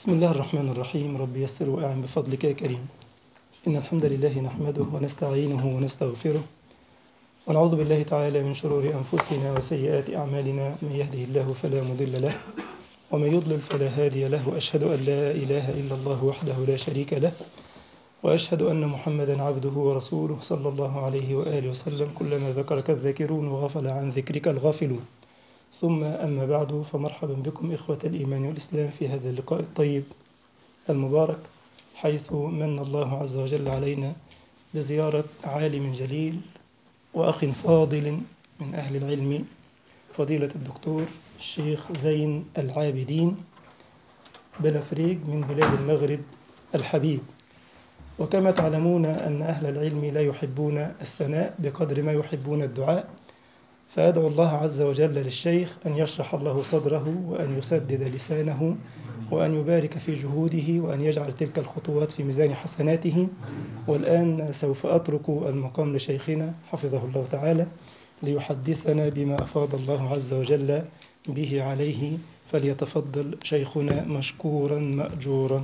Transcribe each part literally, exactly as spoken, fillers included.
بسم الله الرحمن الرحيم. رب يسر وأعن بفضلك يا كريم. إن الحمد لله نحمده ونستعينه ونستغفره ونعوذ بالله تعالى من شرور أنفسنا وسيئات أعمالنا، من يهده الله فلا مضل له ومن يضلل فلا هادي له، وأشهد أن لا إله إلا الله وحده لا شريك له، وأشهد أن محمدا عبده ورسوله صلى الله عليه وآله وسلم. كلما ذكرك الذاكرون وغفل عن ذكرك الغافلون. ثم أما بعد، فمرحبا بكم إخوة الإيمان والإسلام في هذا اللقاء الطيب المبارك، حيث من الله عز وجل علينا بزيارة عالم جليل وأخ فاضل من أهل العلم، فضيلة الدكتور الشيخ زين العابدين بلفريق من بلاد المغرب الحبيب. وكما تعلمون أن أهل العلم لا يحبون الثناء بقدر ما يحبون الدعاء، فأدعو الله عز وجل للشيخ أن يشرح الله صدره وأن يسدد لسانه وأن يبارك في جهوده وأن يجعل تلك الخطوات في ميزان حسناته. والآن سوف أترك المقام لشيخنا حفظه الله تعالى ليحدثنا بما أفاض الله عز وجل به عليه، فليتفضل شيخنا مشكورا مأجورا.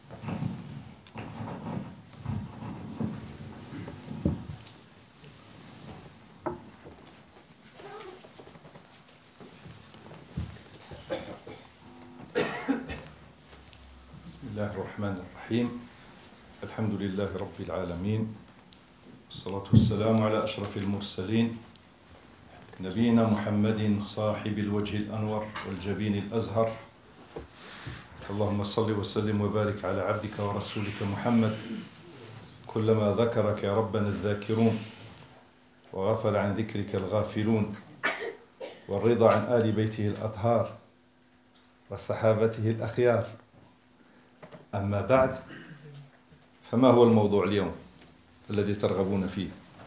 بسم الله الرحمن الرحيم. الحمد لله رب العالمين، والصلاة والسلام على أشرف المرسلين، نبينا محمد صاحب الوجه الأنور والجبين الأزهر. اللهم صل وسلم وبارك على عبدك ورسولك محمد، كلما ذكرك يا ربنا الذاكرون وغفل عن ذكرك الغافلون، والرضا عن آل بيته الأطهار وصحابته الأخيار. أما بعد، فما هو الموضوع اليوم الذي ترغبون فيه؟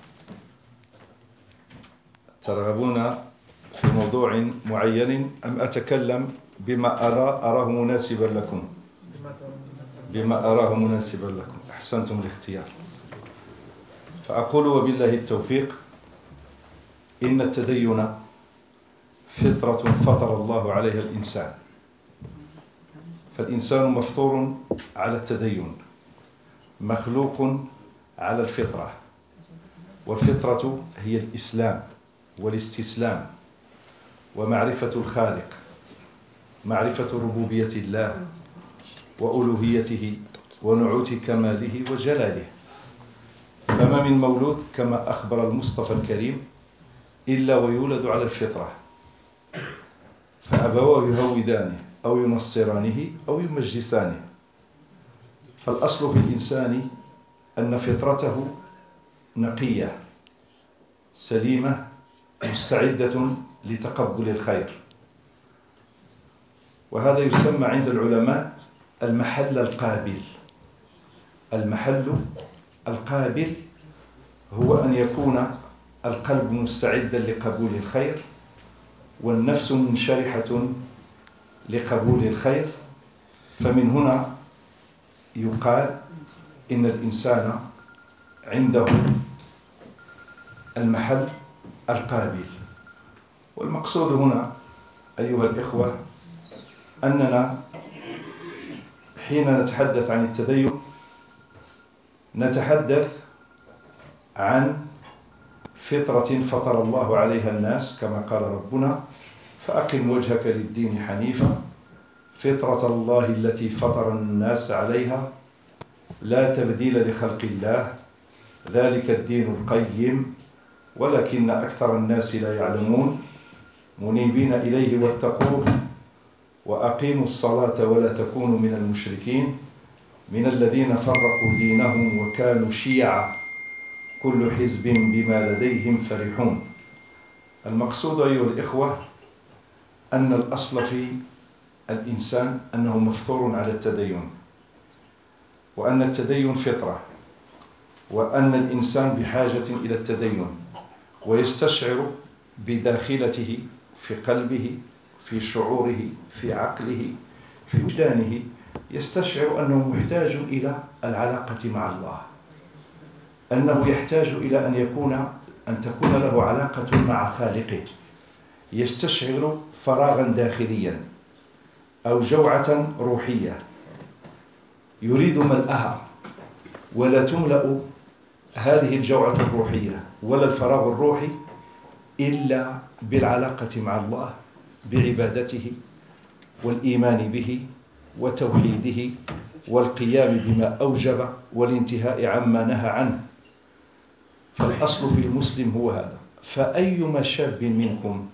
ترغبون في موضوع معين أم أتكلم بما أرى أراه مناسبا لكم؟ بما أراه مناسبا لكم. أحسنتم الاختيار. فأقول وبالله التوفيق: إن التدين فطرة فطر الله عليها الإنسان، فالإنسان مفطور على التدين، مخلوق على الفطرة، والفطرة هي الإسلام والاستسلام ومعرفة الخالق، معرفة ربوبية الله وألوهيته ونعوت كماله وجلاله. فما من مولود كما أخبر المصطفى الكريم إلا ويولد على الفطرة، فأبواه يهودانه أو ينصرانه أو يمجسانه. فالأصل في الإنسان أن فطرته نقية سليمة مستعدة لتقبل الخير، وهذا يسمى عند العلماء المحل القابل. المحل القابل هو أن يكون القلب مستعدا لقبول الخير والنفس منشرحة لقبول الخير. فمن هنا يقال إن الإنسان عنده المحل القابل. والمقصود هنا أيها الإخوة أننا حين نتحدث عن التدين نتحدث عن فطرة فطر الله عليها الناس، كما قال ربنا: فأقم وجهك للدين حنيفا فطرة الله التي فطر الناس عليها لا تبديل لخلق الله ذلك الدين القيم ولكن أكثر الناس لا يعلمون منيبين إليه واتقوه وأقيموا الصلاة ولا تكونوا من المشركين من الذين فرقوا دينهم وكانوا شيعا كل حزب بما لديهم فرحون. المقصود أيها الإخوة أن الأصل في الإنسان أنه مفطور على التدين، وأن التدين فطرة، وأن الإنسان بحاجة إلى التدين، ويستشعر بداخلته في قلبه في شعوره في عقله في وجدانه، يستشعر أنه محتاج إلى العلاقة مع الله، أنه يحتاج إلى أن يكون أن تكون له علاقة مع خالقه. يستشعر فراغا داخليا أو جوعة روحية يريد ملأها، ولا تملأ هذه الجوعة الروحية ولا الفراغ الروحي إلا بالعلاقة مع الله، بعبادته والإيمان به وتوحيده والقيام بما أوجب والانتهاء عما نهى عنه. فالأصل في المسلم هو هذا. فأيما شاب منكم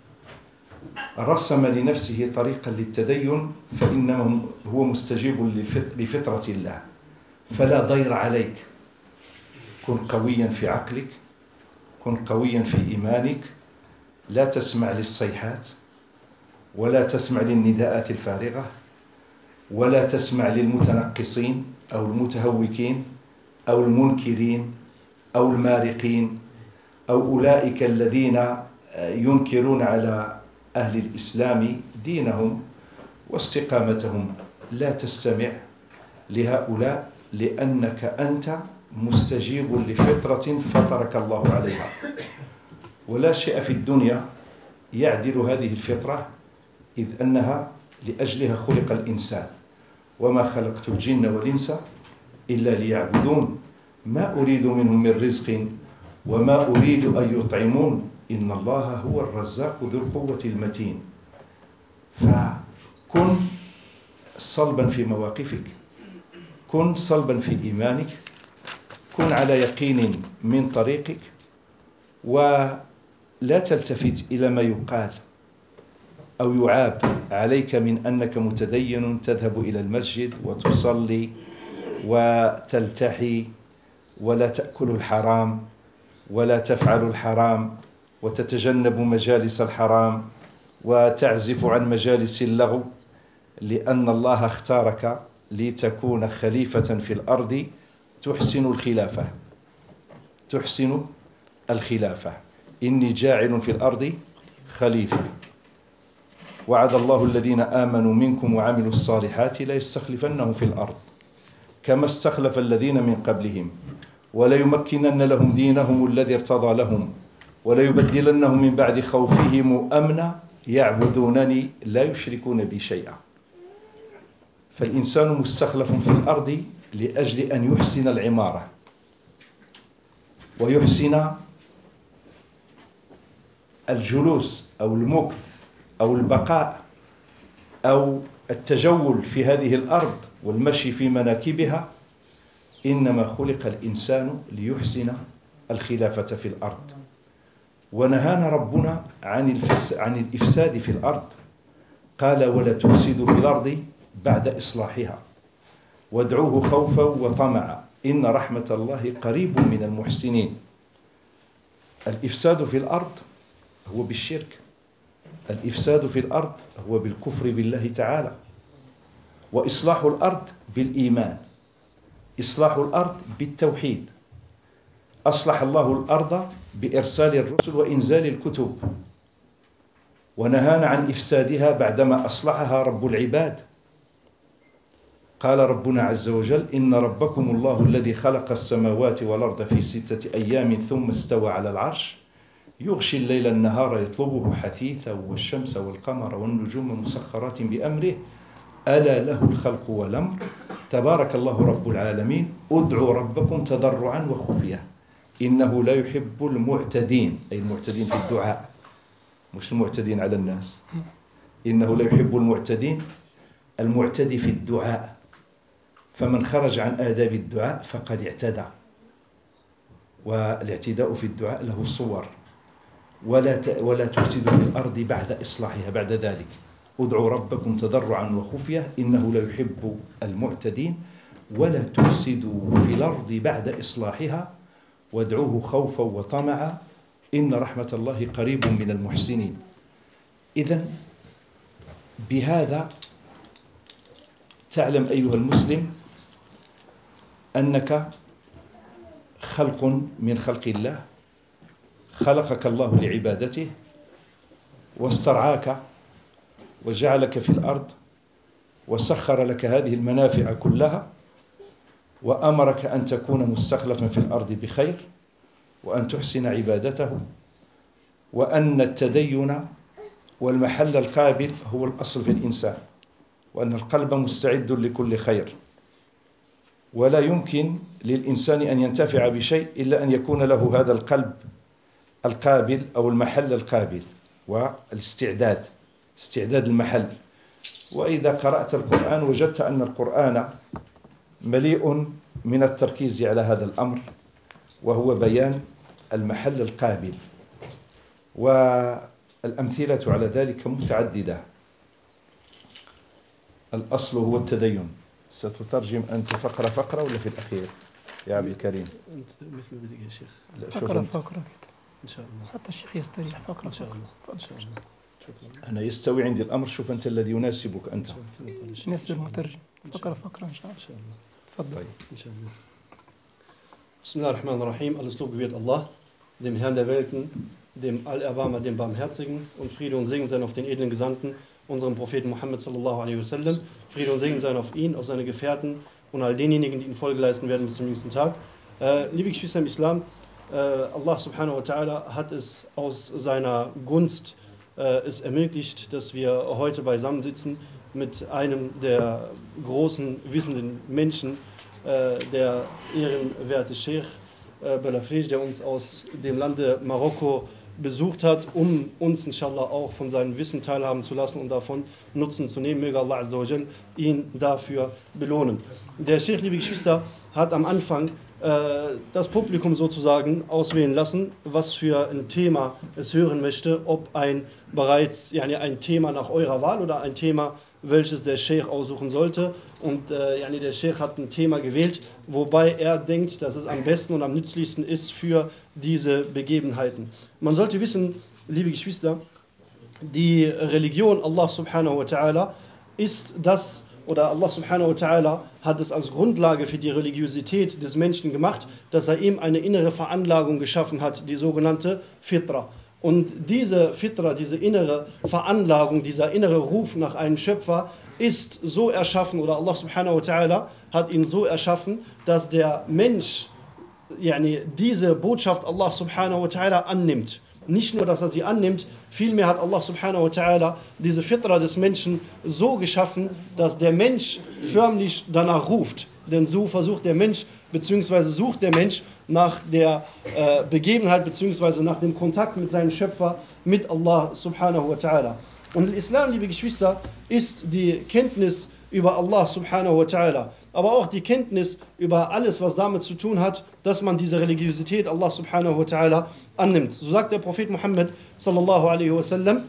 رسم لنفسه طريقا للتدين فإنما هو مستجيب لفطرة الله، فلا ضير عليك. كن قويا في عقلك، كن قويا في إيمانك، لا تسمع للصيحات ولا تسمع للنداءات الفارغة ولا تسمع للمتنقصين أو المتهوكين أو المنكرين أو المارقين أو أولئك الذين ينكرون على أهل الإسلام دينهم واستقامتهم. لا تستمع لهؤلاء، لأنك أنت مستجيب لفطرة فطرك الله عليها، ولا شيء في الدنيا يعدل هذه الفطرة، إذ أنها لأجلها خلق الإنسان. وما خلقت الجن والإنس إلا ليعبدون ما أريد منهم من رزق وما أريد أن يطعمون إن الله هو الرزاق ذو القوة المتين. فكن صلبا في مواقفك، كن صلبا في إيمانك، كن على يقين من طريقك، ولا تلتفت إلى ما يقال أو يعاب عليك من أنك متدين تذهب إلى المسجد وتصلي وتلتحي ولا تأكل الحرام ولا تفعل الحرام وتتجنب مجالس الحرام وتعزف عن مجالس اللغو، لأن الله اختارك لتكون خليفة في الأرض تحسن الخلافة تحسن الخلافة إني جاعل في الأرض خليفة. وعد الله الذين آمنوا منكم وعملوا الصالحات لا يستخلفنهم في الأرض كما استخلف الذين من قبلهم وليمكنن لهم دينهم الذي ارتضى لهم وليبدلنهم من بعد خوفهم أمنا يعبدونني لا يشركون بي شيئا. فالإنسان مستخلف في الأرض لأجل أن يحسن العمارة ويحسن الجلوس أو المكث أو البقاء أو التجول في هذه الأرض والمشي في مناكبها. إنما خلق الإنسان ليحسن الخلافة في الأرض. ونهانا ربنا عن, الفس عن الإفساد في الأرض، قال ولا تفسدوا في الأرض بعد إصلاحها وادعوه خوفا وطمعا إن رحمة الله قريب من المحسنين. الإفساد في الأرض هو بالشرك، الإفساد في الأرض هو بالكفر بالله تعالى، وإصلاح الأرض بالإيمان، إصلاح الأرض بالتوحيد. أصلح الله الأرض بإرسال الرسل وإنزال الكتب، ونهانا عن إفسادها بعدما أصلحها رب العباد. قال ربنا عز وجل إن ربكم الله الذي خلق السماوات والأرض في ستة أيام ثم استوى على العرش يغشي الليل النهار يطلبه حثيثا والشمس والقمر والنجوم مسخرات بأمره ألا له الخلق والأمر تبارك الله رب العالمين ادعوا ربكم تضرعا وخفية إنه لا يحب المعتدين، أي المعتدين في الدعاء مش المعتدين على الناس. إنه لا يحب المعتدين، المعتدي في الدعاء، فمن خرج عن آداب الدعاء فقد اعتدى. والاعتداء في الدعاء له صور. ولا ولا تفسدوا في الأرض بعد إصلاحها، بعد ذلك ادعوا ربكم تضرعا وخفية إنه لا يحب المعتدين ولا تفسدوا في الأرض بعد إصلاحها وادعوه خوفا وطمعا إن رحمة الله قريب من المحسنين. إذن بهذا تعلم أيها المسلم أنك خلق من خلق الله، خلقك الله لعبادته واسترعاك وجعلك في الأرض وسخر لك هذه المنافع كلها وأمرك أن تكون مستخلفا في الأرض بخير وأن تحسن عبادته، وأن التدين والمحل القابل هو الأصل في الإنسان، وأن القلب مستعد لكل خير، ولا يمكن للإنسان أن ينتفع بشيء إلا أن يكون له هذا القلب القابل أو المحل القابل والاستعداد استعداد المحل. وإذا قرأت القرآن وجدت أن القرآن مليء من التركيز على هذا الأمر، وهو بيان المحل القابل، والأمثلة على ذلك متعددة. الأصل هو التدين. ستترجم أنت فقرة فقرة ولا في الأخير يا عبد الكريم؟ أنت مثل بدك يا شيخ. فقرة فقرة كده إن شاء الله، حتى الشيخ يستريح. فقرة إن شاء فقرة. الله، إن شاء الله. شكرا. أنا يستوي عندي الأمر. شوف أنت الذي يناسبك أنت. نسب المترجم. فقرة فقرة إن شاء الله. إن شاء الله. تفضل. طيب. إن شاء الله. Bismillahirrahmanirrahim. Alles Lob gebührt Allah, dem Herrn der Welten, dem Allerbarmer, dem Barmherzigen, und Friede und Segen sein auf den edlen Gesandten, unserem Propheten Muhammad sallallahu alaihi wasallam. Friede und Segen sein auf ihn, auf seine Gefährten und all denjenigen, die ihn Folge leisten werden bis zum jüngsten Tag. Äh, liebe Geschwister im Islam, äh, Allah subhanahu wa ta'ala hat es aus seiner Gunst äh, es ermöglicht, dass wir heute beisammensitzen mit einem der großen, wissenden Menschen, äh, der ehrenwerte Sheikh äh, Belafrej, der uns aus dem Lande Marokko besucht hat, um uns inshallah auch von seinem Wissen teilhaben zu lassen und davon Nutzen zu nehmen. Möge Allah azza wa jal ihn dafür belohnen. Der Sheikh, liebe Geschwister, hat am Anfang äh, das Publikum sozusagen auswählen lassen, was für ein Thema es hören möchte, ob ein bereits yani ein Thema nach eurer Wahl oder ein Thema, welches der Sheikh aussuchen sollte. Und äh, yani der Sheikh hat ein Thema gewählt, wobei er denkt, dass es am besten und am nützlichsten ist für diese Begebenheiten. Man sollte wissen, liebe Geschwister, die Religion Allah subhanahu wa ta'ala ist das, oder Allah subhanahu wa ta'ala hat es als Grundlage für die Religiosität des Menschen gemacht, dass er ihm eine innere Veranlagung geschaffen hat, die sogenannte Fitra. Und diese Fitra, diese innere Veranlagung, dieser innere Ruf nach einem Schöpfer ist so erschaffen, oder Allah subhanahu wa ta'ala hat ihn so erschaffen, dass der Mensch yani, diese Botschaft Allah subhanahu wa ta'ala annimmt. Nicht nur, dass er sie annimmt, vielmehr hat Allah subhanahu wa ta'ala diese Fitra des Menschen so geschaffen, dass der Mensch förmlich danach ruft. Denn so versucht der Mensch, beziehungsweise sucht der Mensch nach der äh, Begebenheit, beziehungsweise nach dem Kontakt mit seinem Schöpfer, mit Allah subhanahu wa ta'ala. Und der Islam, liebe Geschwister, ist die Kenntnis über Allah subhanahu wa ta'ala, aber auch die Kenntnis über alles, was damit zu tun hat, dass man diese Religiosität Allah subhanahu wa ta'ala annimmt. So sagt der Prophet Muhammad sallallahu alaihi wasallam,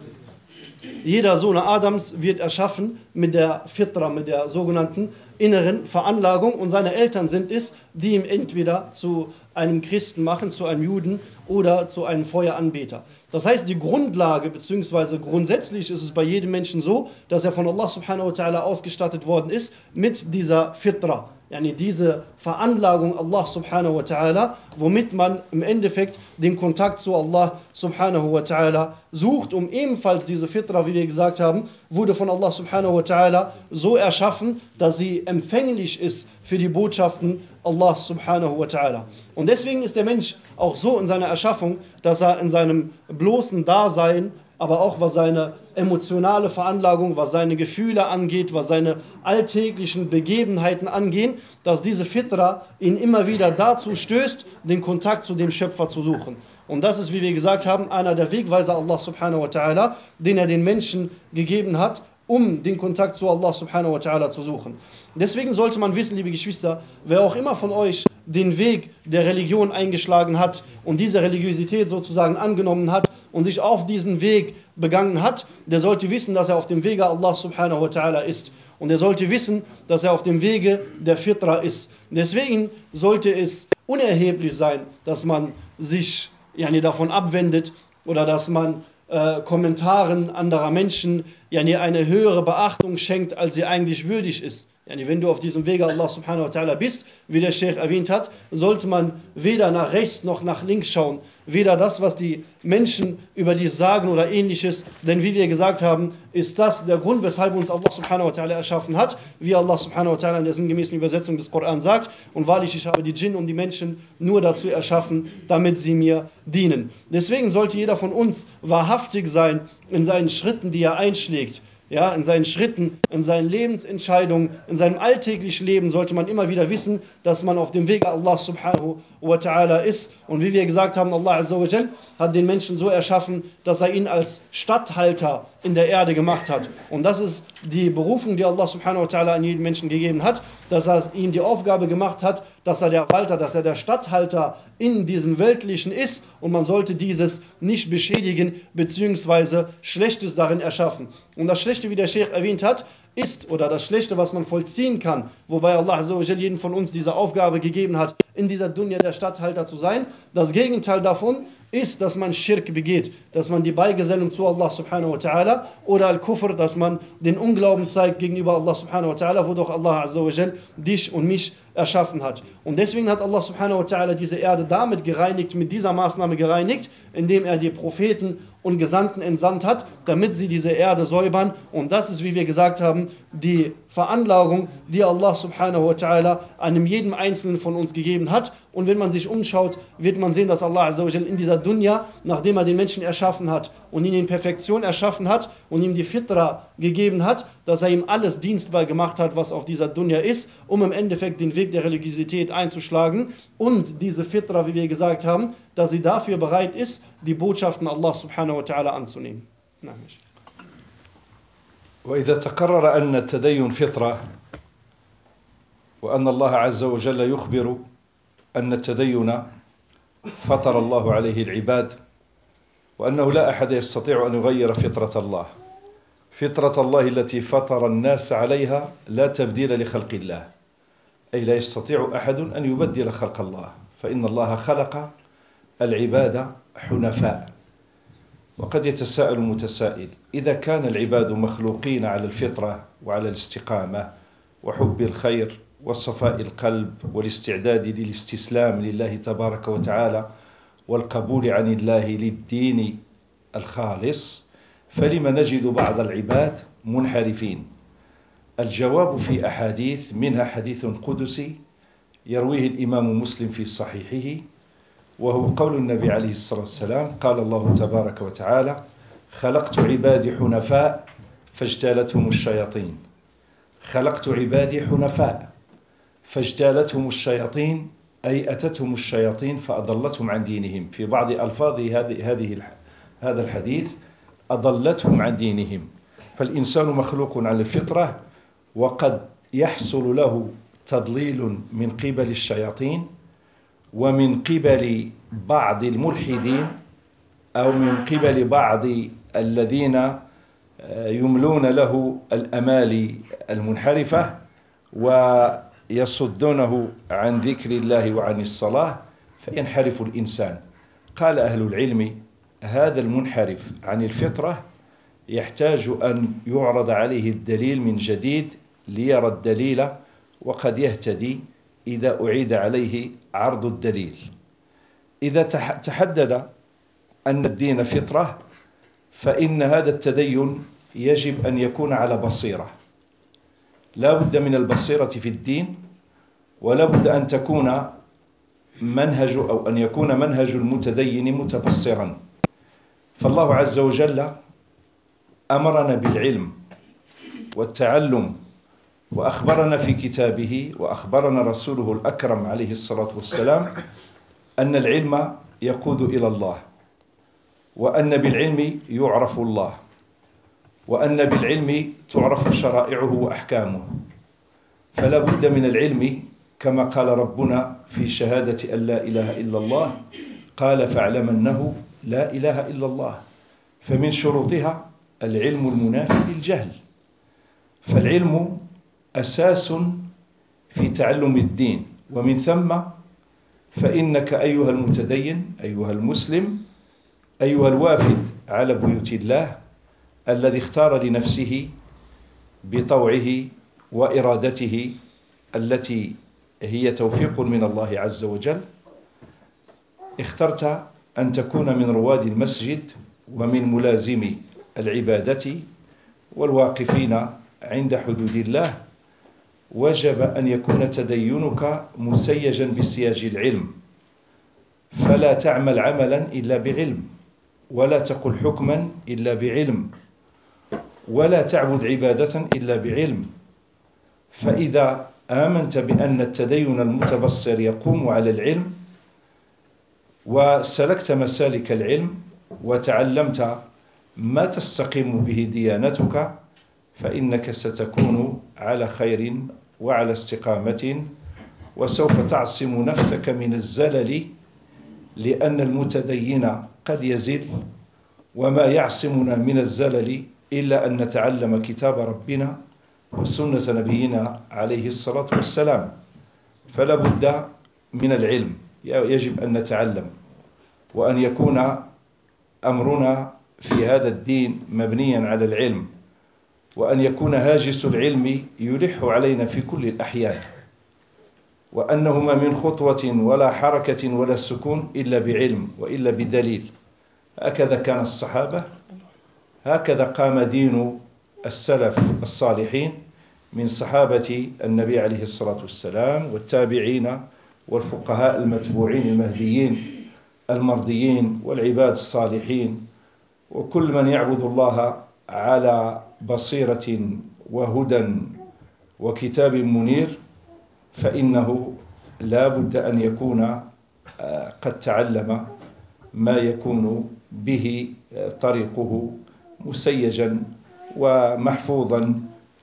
jeder Sohn Adams wird erschaffen mit der Fitra, mit der sogenannten inneren Veranlagung, und seine Eltern sind es, die ihn entweder zu einem Christen machen, zu einem Juden oder zu einem Feueranbeter. Das heißt, die Grundlage, beziehungsweise grundsätzlich ist es bei jedem Menschen so, dass er von Allah subhanahu wa ta'ala ausgestattet worden ist mit dieser Fitra, yani diese Veranlagung Allah subhanahu wa ta'ala, womit man im Endeffekt den Kontakt zu Allah subhanahu wa ta'ala sucht, um ebenfalls diese Fitra, wie wir gesagt haben, wurde von Allah subhanahu wa ta'ala so erschaffen, dass sie empfänglich ist für die Botschaften Allah subhanahu wa ta'ala. Und deswegen ist der Mensch auch so in seiner Erschaffung, dass er in seinem bloßen Dasein, aber auch was seine emotionale Veranlagung, was seine Gefühle angeht, was seine alltäglichen Begebenheiten angehen, dass diese Fitra ihn immer wieder dazu stößt, den Kontakt zu dem Schöpfer zu suchen. Und das ist, wie wir gesagt haben, einer der Wegweiser Allah subhanahu wa ta'ala, den er den Menschen gegeben hat, um den Kontakt zu Allah subhanahu wa ta'ala zu suchen. Deswegen sollte man wissen, liebe Geschwister, wer auch immer von euch den Weg der Religion eingeschlagen hat und diese Religiosität sozusagen angenommen hat und sich auf diesen Weg begangen hat, der sollte wissen, dass er auf dem Wege Allah subhanahu wa ta'ala ist. Und er sollte wissen, dass er auf dem Wege der Fitra ist. Deswegen sollte es unerheblich sein, dass man sich yani, davon abwendet oder dass man äh, Kommentaren anderer Menschen yani, eine höhere Beachtung schenkt, als sie eigentlich würdig ist. Yani, wenn du auf diesem Wege Allah subhanahu wa ta'ala bist, wie der Sheikh erwähnt hat, sollte man weder nach rechts noch nach links schauen, weder das, was die Menschen über dies sagen oder ähnliches, denn wie wir gesagt haben, ist das der Grund, weshalb uns Allah subhanahu wa ta'ala erschaffen hat, wie Allah subhanahu wa ta'ala in der sinngemäßen Übersetzung des Koran sagt, und wahrlich, ich habe die Djinn und die Menschen nur dazu erschaffen, damit sie mir dienen. Deswegen sollte jeder von uns wahrhaftig sein in seinen Schritten, die er einschlägt. Ja, in seinen Schritten, in seinen Lebensentscheidungen, in seinem alltäglichen Leben sollte man immer wieder wissen, dass man auf dem Weg Allah subhanahu wa ta'ala ist. Und wie wir gesagt haben, Allah azza wa jal hat den Menschen so erschaffen, dass er ihn als Statthalter in der Erde gemacht hat. Und das ist die Berufung, die Allah subhanahu wa ta'ala an jeden Menschen gegeben hat, dass er ihm die Aufgabe gemacht hat, dass er der Walter, dass er der Statthalter in diesem Weltlichen ist, und man sollte dieses nicht beschädigen bzw. Schlechtes darin erschaffen. Und das Schlechte, wie der Sheikh erwähnt hat, ist, oder das Schlechte, was man vollziehen kann, wobei Allah azza wa jal jedem von uns diese Aufgabe gegeben hat, in dieser Dunya der Statthalter zu sein, das Gegenteil davon ist, dass man Schirk begeht, dass man die Beigesellung zu Allah subhanahu wa ta'ala, oder Al-Kufr, dass man den Unglauben zeigt gegenüber Allah subhanahu wa ta'ala, wodurch Allah azza wa jal dich und mich erschaffen hat. Und deswegen hat Allah subhanahu wa ta'ala diese Erde damit gereinigt, mit dieser Maßnahme gereinigt, indem er die Propheten und Gesandten entsandt hat, damit sie diese Erde säubern. Und das ist, wie wir gesagt haben, die Veranlagung, die Allah subhanahu wa ta'ala einem jedem Einzelnen von uns gegeben hat. Und wenn man sich umschaut, wird man sehen, dass Allah azza wa jal in dieser Dunya, nachdem er den Menschen erschaffen hat und ihn in Perfektion erschaffen hat und ihm die Fitra gegeben hat, dass er ihm alles dienstbar gemacht hat, was auf dieser Dunya ist, um im Endeffekt den Weg der Religiosität einzuschlagen. Und diese Fitra, wie wir gesagt haben, dass sie dafür bereit ist, die Botschaften Allah subhanahu wa ta'ala anzunehmen. Nein, nicht. وإذا تقرر أن التدين فطرة، وأن الله عز وجل يخبر أن التدين فطر الله عليه العباد، وأنه لا أحد يستطيع أن يغير فطرة الله، فطرة الله التي فطر الناس عليها لا تبديل لخلق الله، أي لا يستطيع أحد أن يبدل خلق الله، فإن الله خلق العباد حنفاء. وقد يتساءل متسائل: إذا كان العباد مخلوقين على الفطرة وعلى الاستقامة وحب الخير وصفاء القلب والاستعداد للاستسلام لله تبارك وتعالى والقبول عن الله للدين الخالص، فلم نجد بعض العباد منحرفين؟ الجواب في أحاديث، منها حديث قدسي يرويه الإمام مسلم في صحيحه، وهو قول النبي عليه الصلاة والسلام: قال الله تبارك وتعالى: خلقت عبادي حنفاء فاجتالتهم الشياطين. خلقت عبادي حنفاء فاجتالتهم الشياطين، أي أتتهم الشياطين فأضلتهم عن دينهم. في بعض ألفاظ هذه هذا الحديث: أضلتهم عن دينهم. فالإنسان مخلوق على الفطرة، وقد يحصل له تضليل من قبل الشياطين ومن قبل بعض الملحدين أو من قبل بعض الذين يملون له الأمال المنحرفة ويصدونه عن ذكر الله وعن الصلاة، فينحرف الإنسان. قال أهل العلم: هذا المنحرف عن الفطرة يحتاج أن يعرض عليه الدليل من جديد ليرى الدليل، وقد يهتدي إذا أعيد عليه عرض الدليل. إذا تحدد أن الدين فطرة، فإن هذا التدين يجب أن يكون على بصيرة، لا بد من البصيرة في الدين، ولا بد أن تكون منهج أو أن يكون منهج المتدين متبصرا. فالله عز وجل أمرنا بالعلم والتعلم، وأخبرنا في كتابه وأخبرنا رسوله الأكرم عليه الصلاة والسلام أن العلم يقود إلى الله، وأن بالعلم يعرف الله، وأن بالعلم تعرف شرائعه وأحكامه. فلا بد من العلم، كما قال ربنا في شهادة أن لا إله إلا الله: قال فاعلم أنه لا إله إلا الله. فمن شروطها العلم المنافي للجهل، فالعلم أساس في تعلم الدين. ومن ثم فإنك أيها المتدين، أيها المسلم، أيها الوافد على بيوت الله، الذي اختار لنفسه بطوعه وإرادته التي هي توفيق من الله عز وجل، اخترت أن تكون من رواد المسجد ومن ملازمي العبادة والواقفين عند حدود الله. وجب أن يكون تدينك مسيجا بسياج العلم، فلا تعمل عملا إلا بعلم، ولا تقل حكما إلا بعلم، ولا تعبد عبادة إلا بعلم. فإذا آمنت بأن التدين المتبصر يقوم على العلم وسلكت مسالك العلم وتعلمت ما تستقيم به ديانتك، فإنك ستكون على خير وعلى استقامة، وسوف تعصم نفسك من الزلل، لأن المتدين قد يزل، وما يعصمنا من الزلل إلا أن نتعلم كتاب ربنا وسنة نبينا عليه الصلاة والسلام. فلا بد من العلم، يجب أن نتعلم، وأن يكون أمرنا في هذا الدين مبنيا على العلم، وأن يكون هاجس العلم يلح علينا في كل الأحيان، وأنه ما من خطوة ولا حركة ولا سكون إلا بعلم وإلا بدليل. هكذا كان الصحابة، هكذا قام دين السلف الصالحين من صحابة النبي عليه الصلاة والسلام والتابعين والفقهاء المتبوعين المهديين المرضيين والعباد الصالحين، وكل من يعبد الله على بصيرة وهدى وكتاب منير، فإنه لا بد أن يكون قد تعلم ما يكون به طريقه مسيجا ومحفوظا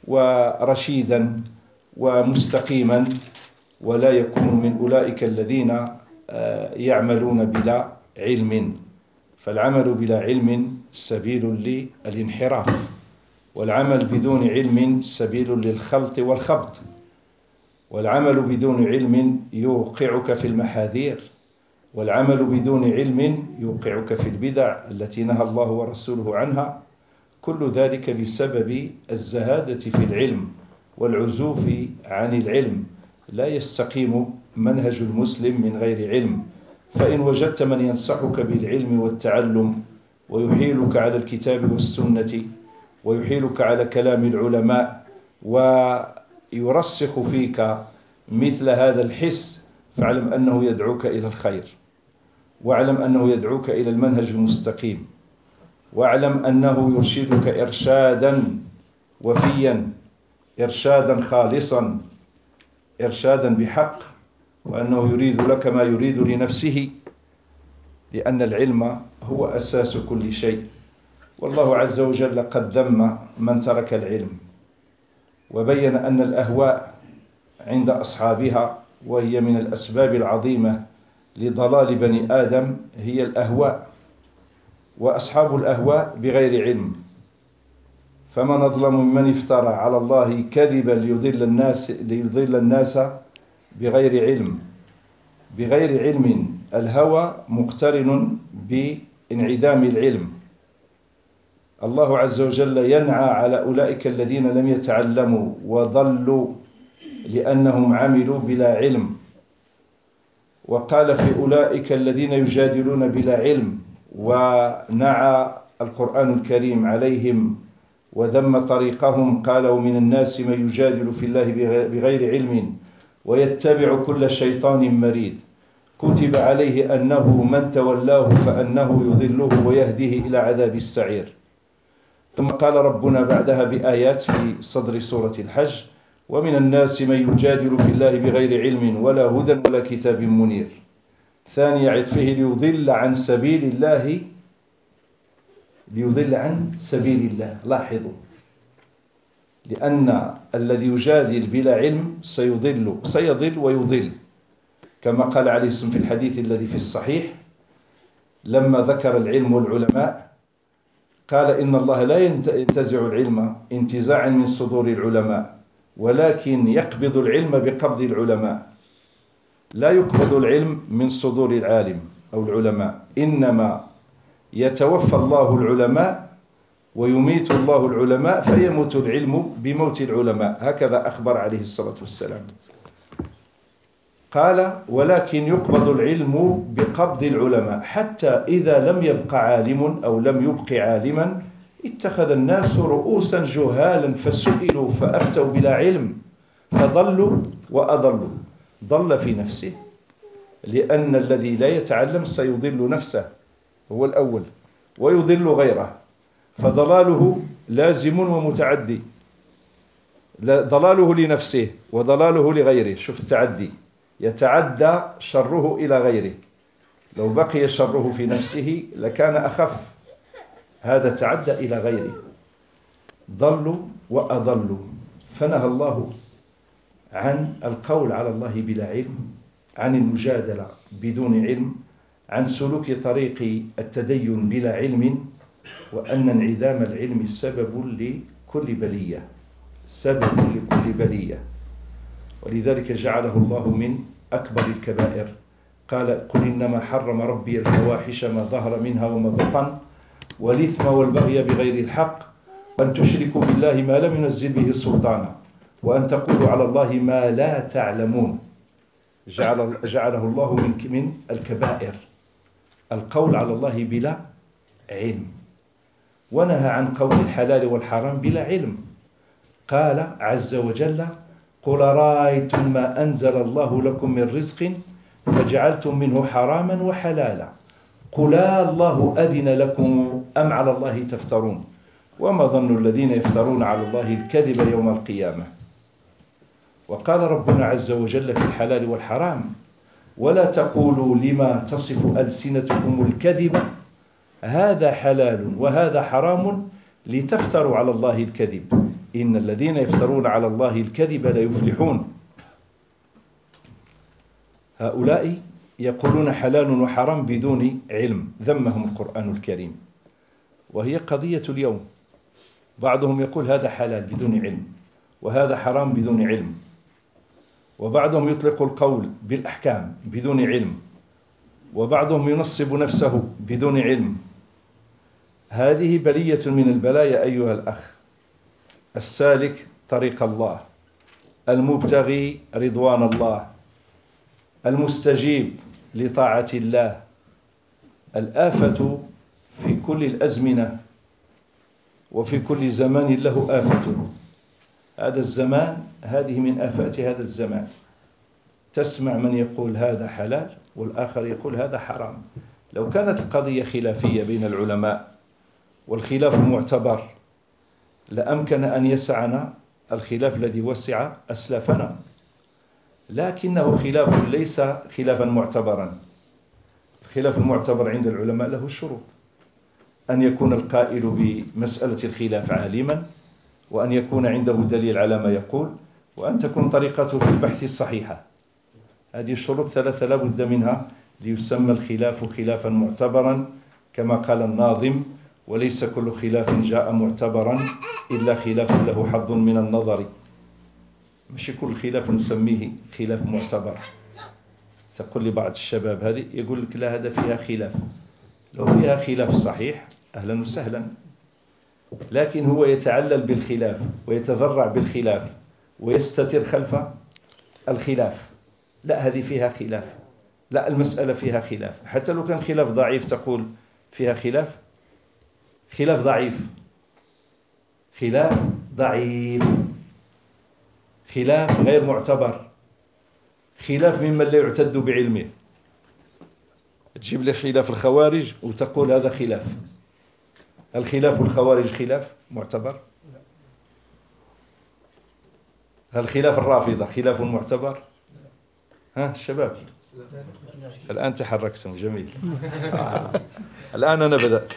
ورشيدا ومستقيما، ولا يكون من أولئك الذين يعملون بلا علم. فالعمل بلا علم سبيل للانحراف، والعمل بدون علم سبيل للخلط والخبط، والعمل بدون علم يوقعك في المحاذير، والعمل بدون علم يوقعك في البدع التي نهى الله ورسوله عنها، كل ذلك بسبب الزهادة في العلم والعزوف عن العلم. لا يستقيم منهج المسلم من غير علم. فإن وجدت من ينصحك بالعلم والتعلم ويحيلك على الكتاب والسنة ويحيلك على كلام العلماء ويرسخ فيك مثل هذا الحس، فاعلم أنه يدعوك إلى الخير، واعلم أنه يدعوك إلى المنهج المستقيم، واعلم أنه يرشدك إرشادا وفيا، إرشادا خالصا، إرشادا بحق، وأنه يريد لك ما يريد لنفسه، لأن العلم هو أساس كل شيء. والله عز وجل قد ذم من ترك العلم، وبين أن الأهواء عند أصحابها، وهي من الأسباب العظيمة لضلال بني آدم، هي الأهواء، وأصحاب الأهواء بغير علم. فمن أظلم ممن افترى على الله كذبا ليضل الناس ليضل الناس بغير علم. بغير علم، الهوى مقترن بانعدام العلم. الله عز وجل ينعى على أولئك الذين لم يتعلموا وضلوا لأنهم عملوا بلا علم، وقال في أولئك الذين يجادلون بلا علم، ونعى القرآن الكريم عليهم وذم طريقهم، قال ومن الناس من يجادل في الله بغير علم ويتبع كل شيطان مريد كتب عليه أنه من تولاه فأنه يضله ويهديه إلى عذاب السعير. ثم قال ربنا بعدها بآيات في صدر سورة الحج ومن الناس من يجادل في الله بغير علم ولا هدى ولا كتاب منير. ثاني عطفه ليضل عن سبيل الله، ليضل عن سبيل الله. لاحظوا، لأن الذي يجادل بلا علم سيضل سيضل ويضل، كما قال عليه الصلاة والسلام في الحديث الذي في الصحيح لما ذكر العلم والعلماء، قال إن الله لا ينتزع العلم انتزاعا من صدور العلماء، ولكن يقبض العلم بقبض العلماء. لا يقبض العلم من صدور العالم أو العلماء، إنما يتوفى الله العلماء ويميت الله العلماء فيموت العلم بموت العلماء. هكذا أخبر عليه الصلاة والسلام. قال ولكن يقبض العلم بقبض العلماء، حتى إذا لم يبق عالم أو لم يبق عالما اتخذ الناس رؤوسا جهالا فسئلوا فأفتوا بلا علم فضلوا وأضلوا. ضل في نفسه، لأن الذي لا يتعلم سيضل نفسه هو الأول ويضل غيره، فضلاله لازم ومتعدي، ضلاله لنفسه وضلاله لغيره. شوف التعدي، يتعدى شره إلى غيره، لو بقي شره في نفسه لكان أخف، هذا تعدى إلى غيره. ضلوا وأضلوا، فنهى الله عن القول على الله بلا علم، عن المجادلة بدون علم، عن سلوك طريق التدين بلا علم، وأن انعدام العلم سبب لكل بلية، سبب لكل بلية. ولذلك جعله الله من أكبر الكبائر. قال: قل إنما حرم ربي الفواحش ما ظهر منها وما بطن والإثم والبغي بغير الحق وأن تشركوا بالله ما لم ينزل به سلطانا وأن تقولوا على الله ما لا تعلمون. جعل جعله الله من من الكبائر القول على الله بلا علم، ونهى عن قول الحلال والحرام بلا علم. قال عز وجل: قل رأيتم ما أنزل الله لكم من رزق فجعلتم منه حراما وحلالا قل الله أذن لكم أم على الله تفترون وما ظن الذين يفترون على الله الكذب يوم القيامة. وقال ربنا عز وجل في الحلال والحرام: ولا تقولوا لما تصف ألسنتكم الكذب هذا حلال وهذا حرام لتفتروا على الله الكذب إن الذين يفترون على الله الكذب لا يفلحون. هؤلاء يقولون حلال وحرام بدون علم، ذمهم القرآن الكريم، وهي قضية اليوم. بعضهم يقول هذا حلال بدون علم وهذا حرام بدون علم، وبعضهم يطلق القول بالأحكام بدون علم، وبعضهم ينصب نفسه بدون علم. هذه بلية من البلايا أيها الأخ، السالك طريق الله، المبتغي رضوان الله، المستجيب لطاعة الله. الآفة في كل الأزمنة وفي كل زمان له آفته. هذا الزمان هذه من آفات هذا الزمان، تسمع من يقول هذا حلال والآخر يقول هذا حرام. لو كانت القضية خلافية بين العلماء والخلاف معتبر لأمكن أن يسعنا الخلاف الذي وسع أسلافنا، لكنه خلاف ليس خلافا معتبرا. الخلاف المعتبر عند العلماء له شروط: أن يكون القائل بمسألة الخلاف عالما، وأن يكون عنده دليل على ما يقول، وأن تكون طريقته في البحث الصحيحة. هذه الشروط ثلاثة لا بد منها ليسمى الخلاف خلافا معتبرا كما قال الناظم: وليس كل خلاف جاء معتبرا إلا خلاف له حظ من النظر. مش كل خلاف نسميه خلاف معتبر. تقول لبعض الشباب هذه، يقول لك لا هذا فيها خلاف. لو فيها خلاف صحيح أهلا وسهلا، لكن هو يتعلل بالخلاف ويتذرع بالخلاف ويستتر خلف الخلاف. لا هذه فيها خلاف، لا المسألة فيها خلاف. حتى لو كان خلاف ضعيف تقول فيها خلاف. خلاف ضعيف، خلاف ضعيف، خلاف غير معتبر، خلاف ممن لا يعتد بعلمه. تجيب لي خلاف الخوارج وتقول هذا خلاف. هل خلاف الخوارج خلاف معتبر؟ هل خلاف الرافضة خلاف معتبر؟ ها الشباب الآن تحركتم، جميل. آه. الآن أنا بدأت.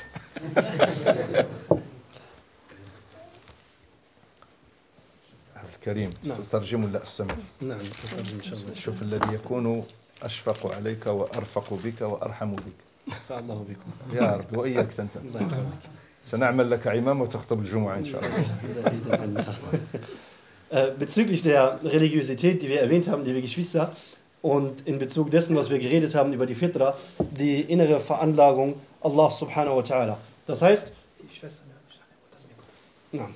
الكريم نعم. تترجم لا السمع. نعم تترجم إن شاء الله. شوف الذي يكون أشفق عليك وأرفق بك وأرحم بك. فالله بكم يا رب وإياك أنت. سنعمل لك عمام وتخطب الجمعة إن شاء الله. Bezüglich der Religiosität, die wir erwähnt haben, liebe Geschwister, und in Bezug dessen, was wir geredet haben über die Fitra, die innere Veranlagung Allah subhanahu wa ta'ala. Das heißt, die Schwester, na.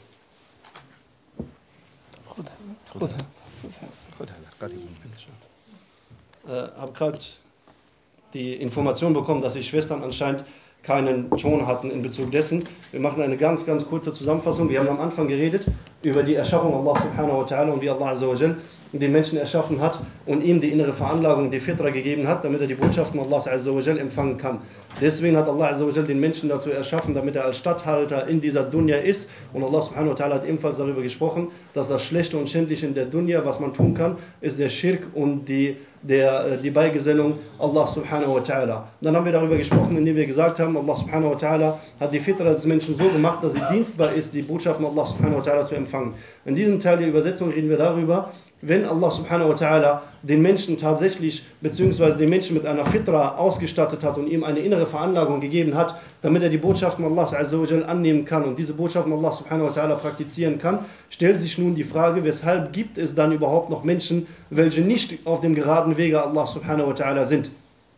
Ich habe gerade die Information bekommen, dass die Schwestern anscheinend keinen Ton hatten in Bezug dessen. Wir machen eine ganz, ganz kurze Zusammenfassung. Wir haben am Anfang geredet über die Erschaffung Allah subhanahu wa ta'ala und wie Allah azza wa jal den Menschen erschaffen hat und ihm die innere Veranlagung, die Fitra gegeben hat, damit er die Botschaften Allahs Azza wa Jal empfangen kann. Deswegen hat Allah Azza wa Jal den Menschen dazu erschaffen, damit er als Statthalter in dieser Dunya ist. Und Allah subhanahu wa ta'ala hat ebenfalls darüber gesprochen, dass das Schlechte und Schändliche in der Dunya, was man tun kann, ist der Schirk und die, der, die Beigesellung Allah subhanahu wa ta'ala. Dann haben wir darüber gesprochen, indem wir gesagt haben, Allah subhanahu wa ta'ala hat die Fitra des Menschen so gemacht, dass sie dienstbar ist, die Botschaften Allah subhanahu wa ta'ala zu empfangen. In diesem Teil der Übersetzung reden wir darüber, wenn Allah subhanahu wa ta'ala den Menschen tatsächlich, beziehungsweise den Menschen mit einer Fitra ausgestattet hat und ihm eine innere Veranlagung gegeben hat, damit er die Botschaften Allahs Azza wa Jal annehmen kann und diese Botschaften Allah subhanahu wa ta'ala praktizieren kann, stellt sich nun die Frage, weshalb gibt es dann überhaupt noch Menschen, welche nicht auf dem geraden Wege Allah subhanahu wa ta'ala sind?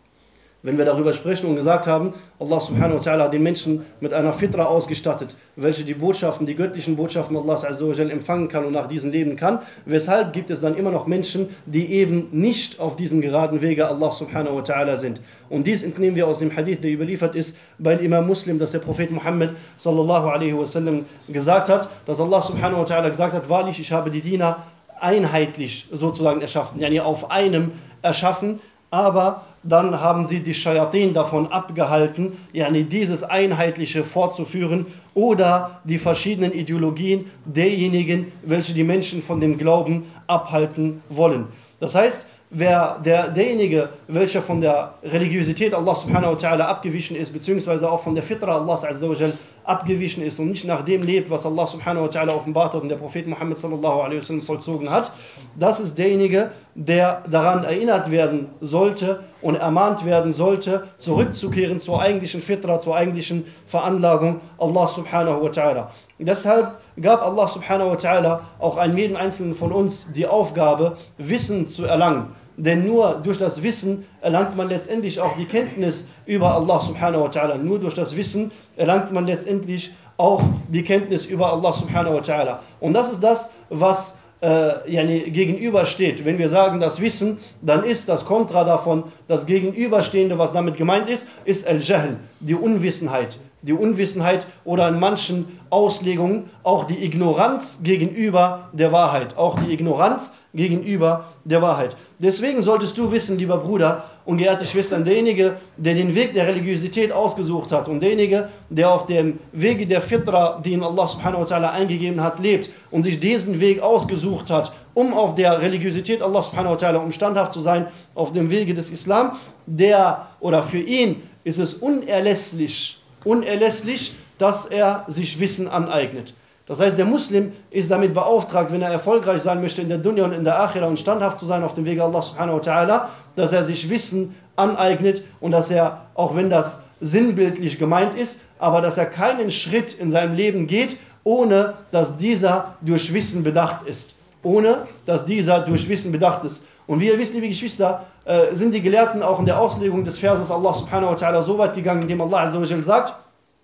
Wenn wir darüber sprechen und gesagt haben, Allah subhanahu wa ta'ala hat den Menschen mit einer Fitra ausgestattet, welche die Botschaften, die göttlichen Botschaften Allahs Azza wa Jal empfangen kann und nach diesen leben kann, weshalb gibt es dann immer noch Menschen, die eben nicht auf diesem geraden Wege Allah subhanahu wa ta'ala sind? Und dies entnehmen wir aus dem Hadith, der überliefert ist bei Imam Muslim, dass der Prophet Muhammad sallallahu alaihi wasallam gesagt hat, dass Allah subhanahu wa ta'ala gesagt hat, wahrlich, ich habe die Diener einheitlich sozusagen erschaffen, yani auf einem erschaffen, aber dann haben sie die Shayatin davon abgehalten, yani dieses Einheitliche fortzuführen oder die verschiedenen Ideologien derjenigen, welche die Menschen von dem Glauben abhalten wollen. Das heißt, wer der, derjenige, welcher von der Religiosität Allah subhanahu wa ta'ala abgewichen ist, beziehungsweise auch von der Fitra Allah Azza wa Jal abgewichen ist und nicht nach dem lebt, was Allah subhanahu wa ta'ala offenbart hat und der Prophet Muhammad sallallahu alaihi wasallam vollzogen hat, das ist derjenige, der daran erinnert werden sollte und ermahnt werden sollte, zurückzukehren zur eigentlichen Fitra, zur eigentlichen Veranlagung Allah subhanahu wa ta'ala. Deshalb gab Allah subhanahu wa ta'ala auch einem jeden Einzelnen von uns die Aufgabe, Wissen zu erlangen. Denn nur durch das Wissen erlangt man letztendlich auch die Kenntnis über Allah subhanahu wa ta'ala. Nur durch das Wissen erlangt man letztendlich auch die Kenntnis über Allah subhanahu wa ta'ala. Und das ist das, was äh, yani gegenübersteht. Wenn wir sagen, das Wissen, dann ist das Kontra davon, das Gegenüberstehende, was damit gemeint ist, ist Al-Jahl, die Unwissenheit. Die Unwissenheit oder in manchen Auslegungen auch die Ignoranz gegenüber der Wahrheit. Auch die Ignoranz gegenüber der Wahrheit. Deswegen solltest du wissen, lieber Bruder und geehrte Schwestern, derjenige, der den Weg der Religiosität ausgesucht hat und derjenige, der auf dem Wege der Fitra, die ihm Allah subhanahu wa ta'ala eingegeben hat, lebt und sich diesen Weg ausgesucht hat, um auf der Religiosität Allah subhanahu wa ta'ala um standhaft zu sein, auf dem Wege des Islam, der oder für ihn ist es unerlässlich, unerlässlich, dass er sich Wissen aneignet. Das heißt, der Muslim ist damit beauftragt, wenn er erfolgreich sein möchte in der Dunya und in der Akhira und standhaft zu sein auf dem Wege Allah subhanahu wa ta'ala, dass er sich Wissen aneignet und dass er, auch wenn das sinnbildlich gemeint ist, aber dass er keinen Schritt in seinem Leben geht, ohne dass dieser durch Wissen bedacht ist. Ohne dass dieser durch Wissen bedacht ist. Und wie ihr wisst, liebe Geschwister, äh, sind die Gelehrten auch in der Auslegung des Verses Allah subhanahu wa ta'ala so weit gegangen, indem Allah azza wa jal sagt,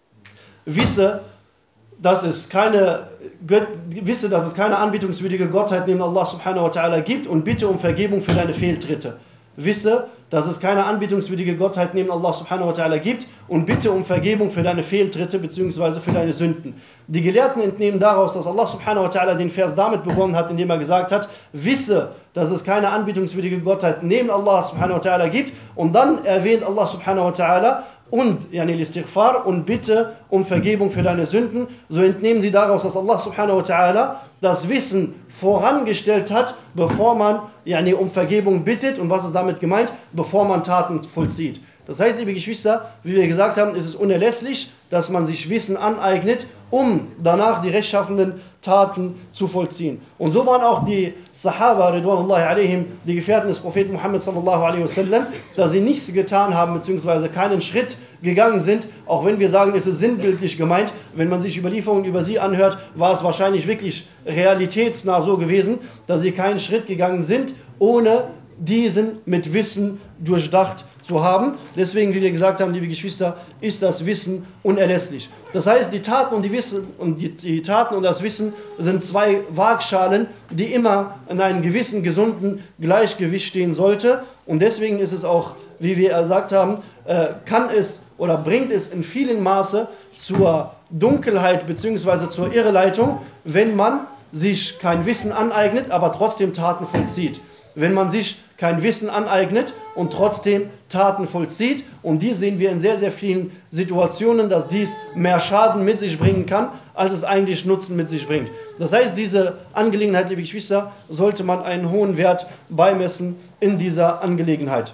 wisse, dass es keine, wisse, dass es keine anbetungswürdige Gottheit neben Allah subhanahu wa ta'ala gibt und bitte um Vergebung für deine Fehltritte. Wisse, dass es keine anbetungswürdige Gottheit neben Allah subhanahu wa ta'ala gibt und bitte um Vergebung für deine Fehltritte bzw. für deine Sünden. Die Gelehrten entnehmen daraus, dass Allah subhanahu wa ta'ala den Vers damit begonnen hat, indem er gesagt hat, wisse, dass es keine anbetungswürdige Gottheit neben Allah subhanahu wa ta'ala gibt und dann erwähnt Allah subhanahu wa ta'ala und yani al-Istighfar und bitte um Vergebung für deine Sünden. So entnehmen sie daraus, dass Allah subhanahu wa ta'ala das Wissen vorangestellt hat, bevor man yani um Vergebung bittet. Und was ist damit gemeint? Bevor man Taten vollzieht. Das heißt, liebe Geschwister, wie wir gesagt haben, ist es unerlässlich, dass man sich Wissen aneignet, um danach die rechtschaffenden Taten zu vollziehen. Und so waren auch die Sahaba, ridwanullahi alaihim, die Gefährten des Propheten Muhammad sallallahu alaihi wasallam, dass sie nichts getan haben, beziehungsweise keinen Schritt gegangen sind, auch wenn wir sagen, es ist sinnbildlich gemeint, wenn man sich Überlieferungen über sie anhört, war es wahrscheinlich wirklich realitätsnah so gewesen, dass sie keinen Schritt gegangen sind, ohne diesen mit Wissen durchdacht zu haben. Deswegen, wie wir gesagt haben, liebe Geschwister, ist das Wissen unerlässlich. Das heißt, die Taten und die Wissen und die, die Taten und das Wissen sind zwei Waagschalen, die immer in einem gewissen gesunden Gleichgewicht stehen sollte. Und deswegen ist es auch, wie wir gesagt haben, äh, kann es oder bringt es in vielen Maße zur Dunkelheit bzw. zur Irreleitung, wenn man sich kein Wissen aneignet, aber trotzdem Taten vollzieht. Wenn man sich kein Wissen aneignet und trotzdem Taten vollzieht. Und die sehen wir in sehr, sehr vielen Situationen, dass dies mehr Schaden mit sich bringen kann, als es eigentlich Nutzen mit sich bringt. Das heißt, diese Angelegenheit, liebe Geschwister, sollte man einen hohen Wert beimessen in dieser Angelegenheit.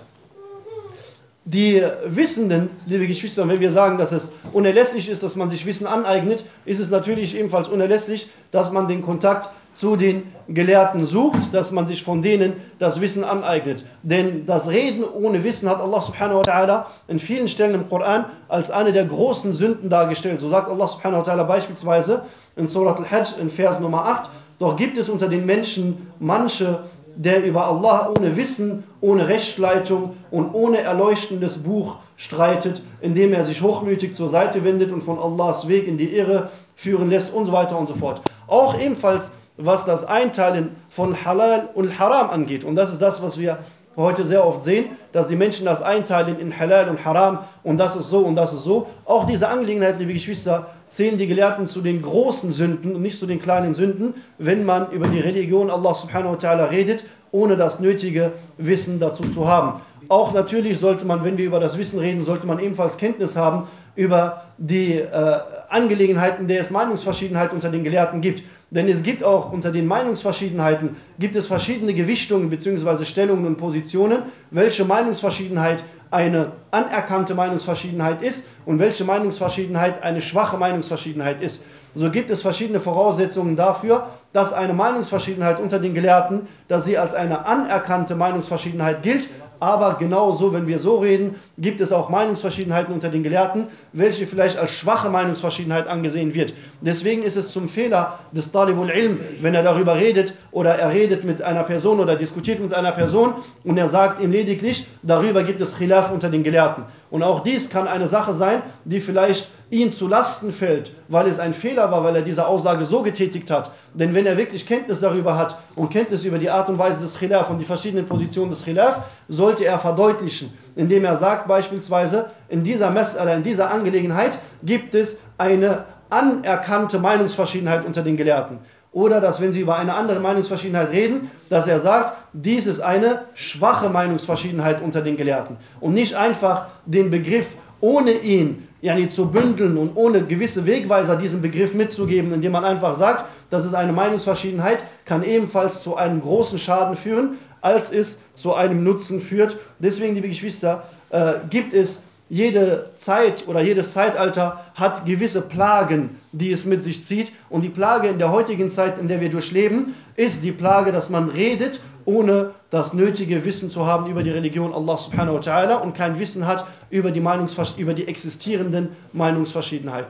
Die Wissenden, liebe Geschwister, wenn wir sagen, dass es unerlässlich ist, dass man sich Wissen aneignet, ist es natürlich ebenfalls unerlässlich, dass man den Kontakt zu den Gelehrten sucht, dass man sich von denen das Wissen aneignet. Denn das Reden ohne Wissen hat Allah subhanahu wa ta'ala in vielen Stellen im Koran als eine der großen Sünden dargestellt. So sagt Allah subhanahu wa ta'ala beispielsweise in Surat al-Hajj in Vers Nummer acht, doch gibt es unter den Menschen manche, der über Allah ohne Wissen, ohne Rechtsleitung und ohne erleuchtendes Buch streitet, indem er sich hochmütig zur Seite wendet und von Allahs Weg in die Irre führen lässt und so weiter und so fort. Auch ebenfalls, was das Einteilen von Halal und Haram angeht. Und das ist das, was wir heute sehr oft sehen, dass die Menschen das einteilen in Halal und Haram und das ist so und das ist so. Auch diese Angelegenheit, liebe Geschwister, zählen die Gelehrten zu den großen Sünden und nicht zu den kleinen Sünden, wenn man über die Religion Allah subhanahu wa ta'ala redet, ohne das nötige Wissen dazu zu haben. Auch natürlich sollte man, wenn wir über das Wissen reden, sollte man ebenfalls Kenntnis haben über die äh, Angelegenheiten, der es Meinungsverschiedenheit unter den Gelehrten gibt. Denn es gibt auch unter den Meinungsverschiedenheiten, gibt es verschiedene Gewichtungen bzw. Stellungen und Positionen, welche Meinungsverschiedenheit eine anerkannte Meinungsverschiedenheit ist und welche Meinungsverschiedenheit eine schwache Meinungsverschiedenheit ist. So gibt es verschiedene Voraussetzungen dafür, dass eine Meinungsverschiedenheit unter den Gelehrten, dass sie als eine anerkannte Meinungsverschiedenheit gilt. Aber genauso, wenn wir so reden, gibt es auch Meinungsverschiedenheiten unter den Gelehrten, welche vielleicht als schwache Meinungsverschiedenheit angesehen wird. Deswegen ist es zum Fehler des Talibul Ilm, wenn er darüber redet oder er redet mit einer Person oder diskutiert mit einer Person und er sagt ihm lediglich, darüber gibt es Khilaf unter den Gelehrten. Und auch dies kann eine Sache sein, die vielleicht ihm zu Lasten fällt, weil es ein Fehler war, weil er diese Aussage so getätigt hat. Denn wenn er wirklich Kenntnis darüber hat und Kenntnis über die Art und Weise des Khilaf und die verschiedenen Positionen des Khilaf, sollte er verdeutlichen, indem er sagt beispielsweise, in dieser Mas'ala, in dieser Angelegenheit gibt es eine anerkannte Meinungsverschiedenheit unter den Gelehrten. Oder dass, wenn sie über eine andere Meinungsverschiedenheit reden, dass er sagt, dies ist eine schwache Meinungsverschiedenheit unter den Gelehrten. Und nicht einfach den Begriff ohne ihn yani, zu bündeln und ohne gewisse Wegweiser diesen Begriff mitzugeben, indem man einfach sagt, das ist eine Meinungsverschiedenheit, kann ebenfalls zu einem großen Schaden führen, als es zu einem Nutzen führt. Deswegen, liebe Geschwister, äh, gibt es jede Zeit oder jedes Zeitalter hat gewisse Plagen, die es mit sich zieht. Und die Plage in der heutigen Zeit, in der wir durchleben, ist die Plage, dass man redet, ohne das nötige Wissen zu haben über die Religion Allah subhanahu wa ta'ala und kein Wissen hat über die, Meinungsversch- über die existierenden Meinungsverschiedenheiten.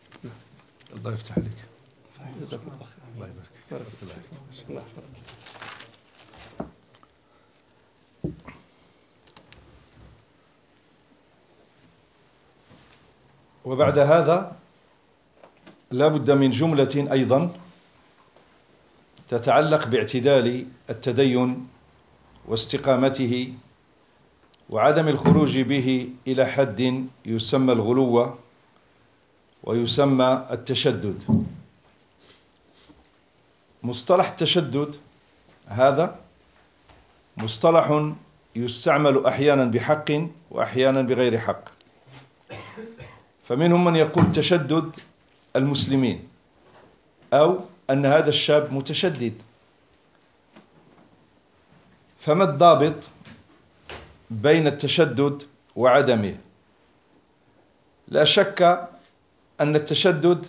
Allah yaftah alik. Allah yabarak. وبعد هذا لا بد من جملة أيضا تتعلق باعتدال التدين واستقامته وعدم الخروج به إلى حد يسمى الغلو ويسمى التشدد. مصطلح التشدد هذا مصطلح يستعمل أحيانا بحق وأحيانا بغير حق. فمنهم من يقول تشدد المسلمين أو أن هذا الشاب متشدد. فما الضابط بين التشدد وعدمه؟ لا شك أن التشدد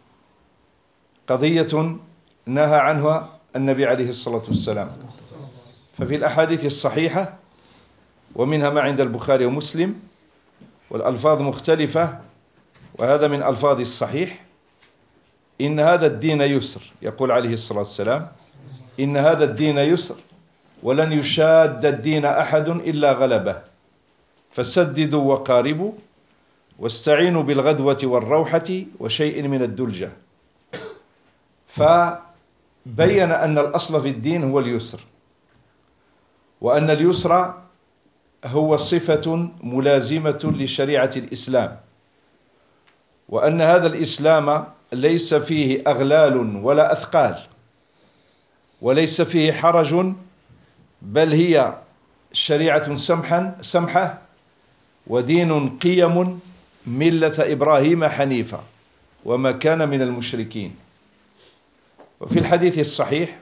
قضية نهى عنها النبي عليه الصلاة والسلام، ففي الأحاديث الصحيحة ومنها ما عند البخاري ومسلم والألفاظ مختلفة وهذا من ألفاظ الصحيح، إن هذا الدين يسر، يقول عليه الصلاة والسلام إن هذا الدين يسر ولن يشاد الدين أحد إلا غلبه فسددوا وقاربوا واستعينوا بالغدوة والروحة وشيء من الدلجة. فبين أن الأصل في الدين هو اليسر، وأن اليسر هو صفة ملازمة لشريعة الإسلام، وأن هذا الإسلام ليس فيه أغلال ولا أثقال، وليس فيه حرج، بل هي شريعة سمحا سمحة ودين قيم ملة إبراهيم حنيفا وما كان من المشركين. وفي الحديث الصحيح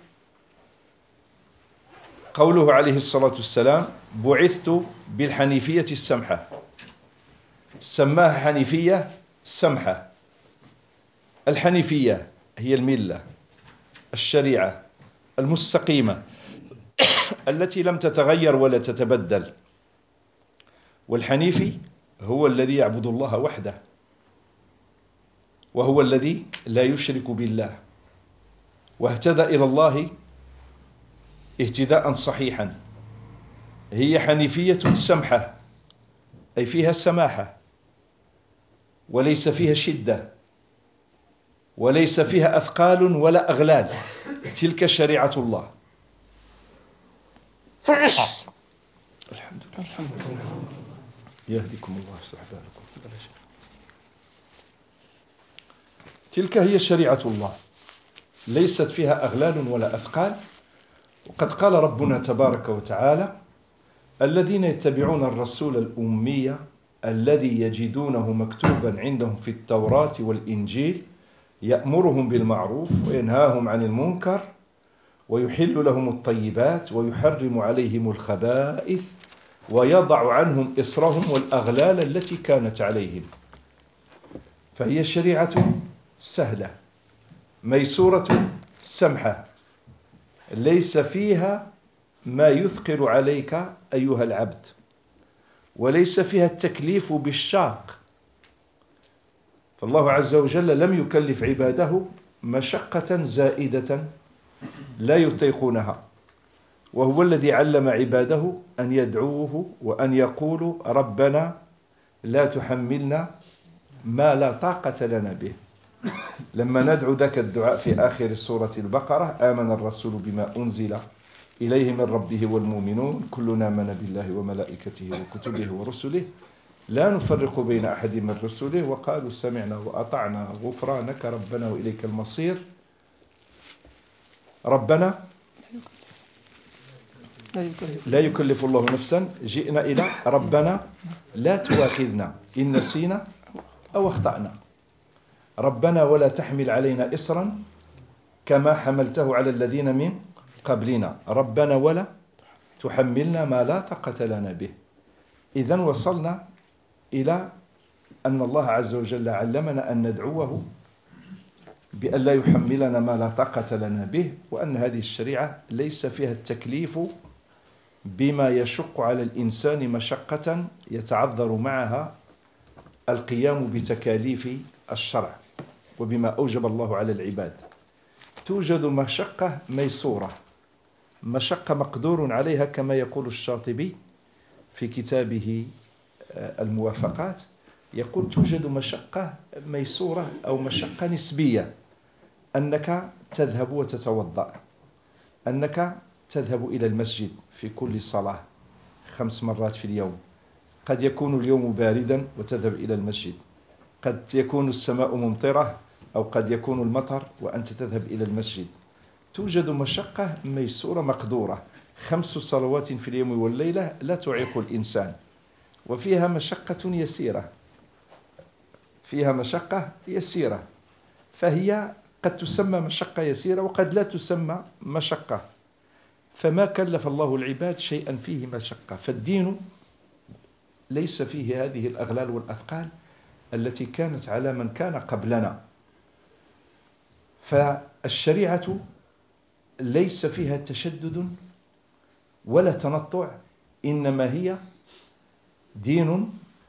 قوله عليه الصلاة والسلام: بعثت بالحنيفية السمحة، سماها حنيفية سمحة. الحنيفية هي الملة، الشريعة المستقيمة التي لم تتغير ولا تتبدل. والحنيفي هو الذي يعبد الله وحده، وهو الذي لا يشرك بالله، واهتدى إلى الله اهتداء صحيحا. هي حنيفية سمحة، أي فيها سماحة، وليس فيها شدة، وليس فيها أثقال ولا أغلال. تلك شريعة الله. الحمد لله. يهديكم الله ويصلح بالكم. تلك هي شريعة الله، ليست فيها أغلال ولا أثقال. وقد قال ربنا تبارك وتعالى: الذين يتبعون الرسول الأمي الذي يجدونه مكتوبا عندهم في التوراة والإنجيل يأمرهم بالمعروف وينهاهم عن المنكر ويحل لهم الطيبات ويحرم عليهم الخبائث ويضع عنهم إصرهم والأغلال التي كانت عليهم. فهي شريعة سهلة ميسورة سمحة، ليس فيها ما يثقل عليك أيها العبد، وليس فيها التكليف بالشاق. فالله عز وجل لم يكلف عباده مشقة زائدة لا يطيقونها، وهو الذي علم عباده أن يدعوه وأن يقولوا: ربنا لا تحملنا ما لا طاقة لنا به. لما ندعو ذاك الدعاء في آخر سورة البقرة: آمن الرسول بما أنزل إليه من ربه والمؤمنون كلنا آمن بالله وملائكته وكتبه ورسله لا نفرق بين أحد من رسله وقالوا سمعنا وأطعنا غفرانك ربنا وإليك المصير. ربنا لا يكلف الله نفسا، جئنا إلى ربنا لا تؤاخذنا إن نسينا أو أخطأنا، ربنا ولا تحمل علينا إصرا كما حملته على الذين من قبلنا، ربنا ولا تحملنا ما لا طاقة لنا به. إذن وصلنا إلى أن الله عز وجل علمنا أن ندعوه بأن لا يحملنا ما لا طاقة لنا به، وأن هذه الشريعة ليس فيها التكليف بما يشق على الإنسان مشقة يتعذر معها القيام بتكاليف الشرع وبما أوجب الله على العباد. توجد مشقة ميسورة، مشقة مقدور عليها، كما يقول الشاطبي في كتابه الموافقات، يقول: توجد مشقة ميسورة أو مشقة نسبية، أنك تذهب وتتوضأ، أنك تذهب إلى المسجد في كل صلاة خمس مرات في اليوم. قد يكون اليوم باردا وتذهب إلى المسجد، قد يكون السماء ممطرة، أو قد يكون المطر وأنت تذهب إلى المسجد. توجد مشقة ميسورة مقدورة، خمس صلوات في اليوم والليلة لا تعيق الإنسان، وفيها مشقة يسيرة، فيها مشقة يسيرة، فهي قد تسمى مشقة يسيرة وقد لا تسمى مشقة. فما كلف الله العباد شيئا فيه مشقة. فالدين ليس فيه هذه الأغلال والأثقال التي كانت على من كان قبلنا. فالشريعة ليس فيها تشدد ولا تنطع، إنما هي دين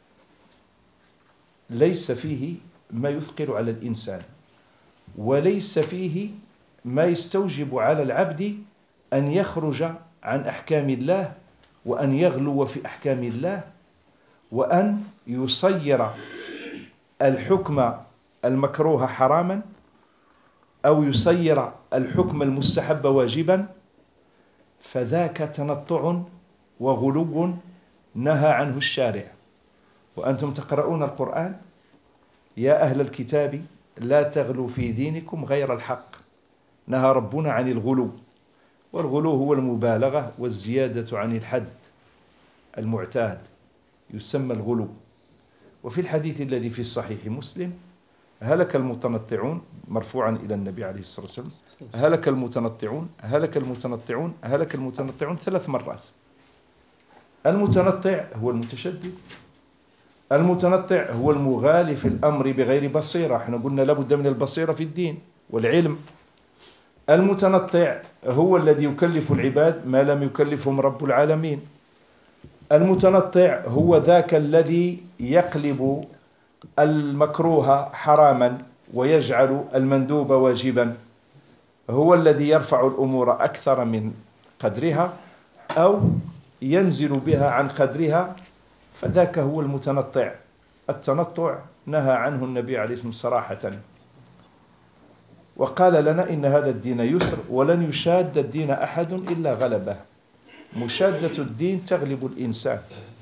ليس فيه ما يثقل على الإنسان، وليس فيه ما يستوجب على العبد أن يخرج عن أحكام الله وأن يغلو في أحكام الله وأن يصير الحكم المكروه حراما أو يصير الحكم المستحب واجبا. فذاك تنطع وغلو نهى عنه الشارع. وأنتم تقرؤون القرآن: يا أهل الكتاب لا تغلوا في دينكم غير الحق. نهى ربنا عن الغلو، والغلو هو المبالغة والزيادة عن الحد المعتاد، يسمى الغلو. وفي الحديث الذي في صحيح مسلم: هلك المتنطعون، مرفوعا إلى النبي عليه الصلاة والسلام: هلك المتنطعون هلك المتنطعون هلك المتنطعون ثلاث مرات. المتنطع هو المتشدد، المتنطع هو المغالي في الأمر بغير بصيرة، احنا قلنا لابد من البصيرة في الدين والعلم. المتنطع هو الذي يكلف العباد ما لم يكلفهم رب العالمين. المتنطع هو ذاك الذي يقلب المكروه حراما ويجعل المندوب واجبا، هو الذي يرفع الأمور أكثر من قدرها أو ينزل بها عن قدرها، فذاك هو المتنطع. التنطع نهى عنه النبي عليه الصلاة والسلام صراحة، وقال لنا: إن هذا الدين يسر ولن يشاد الدين أحد إلا غلبه. مشادة الدين تغلب الإنسان.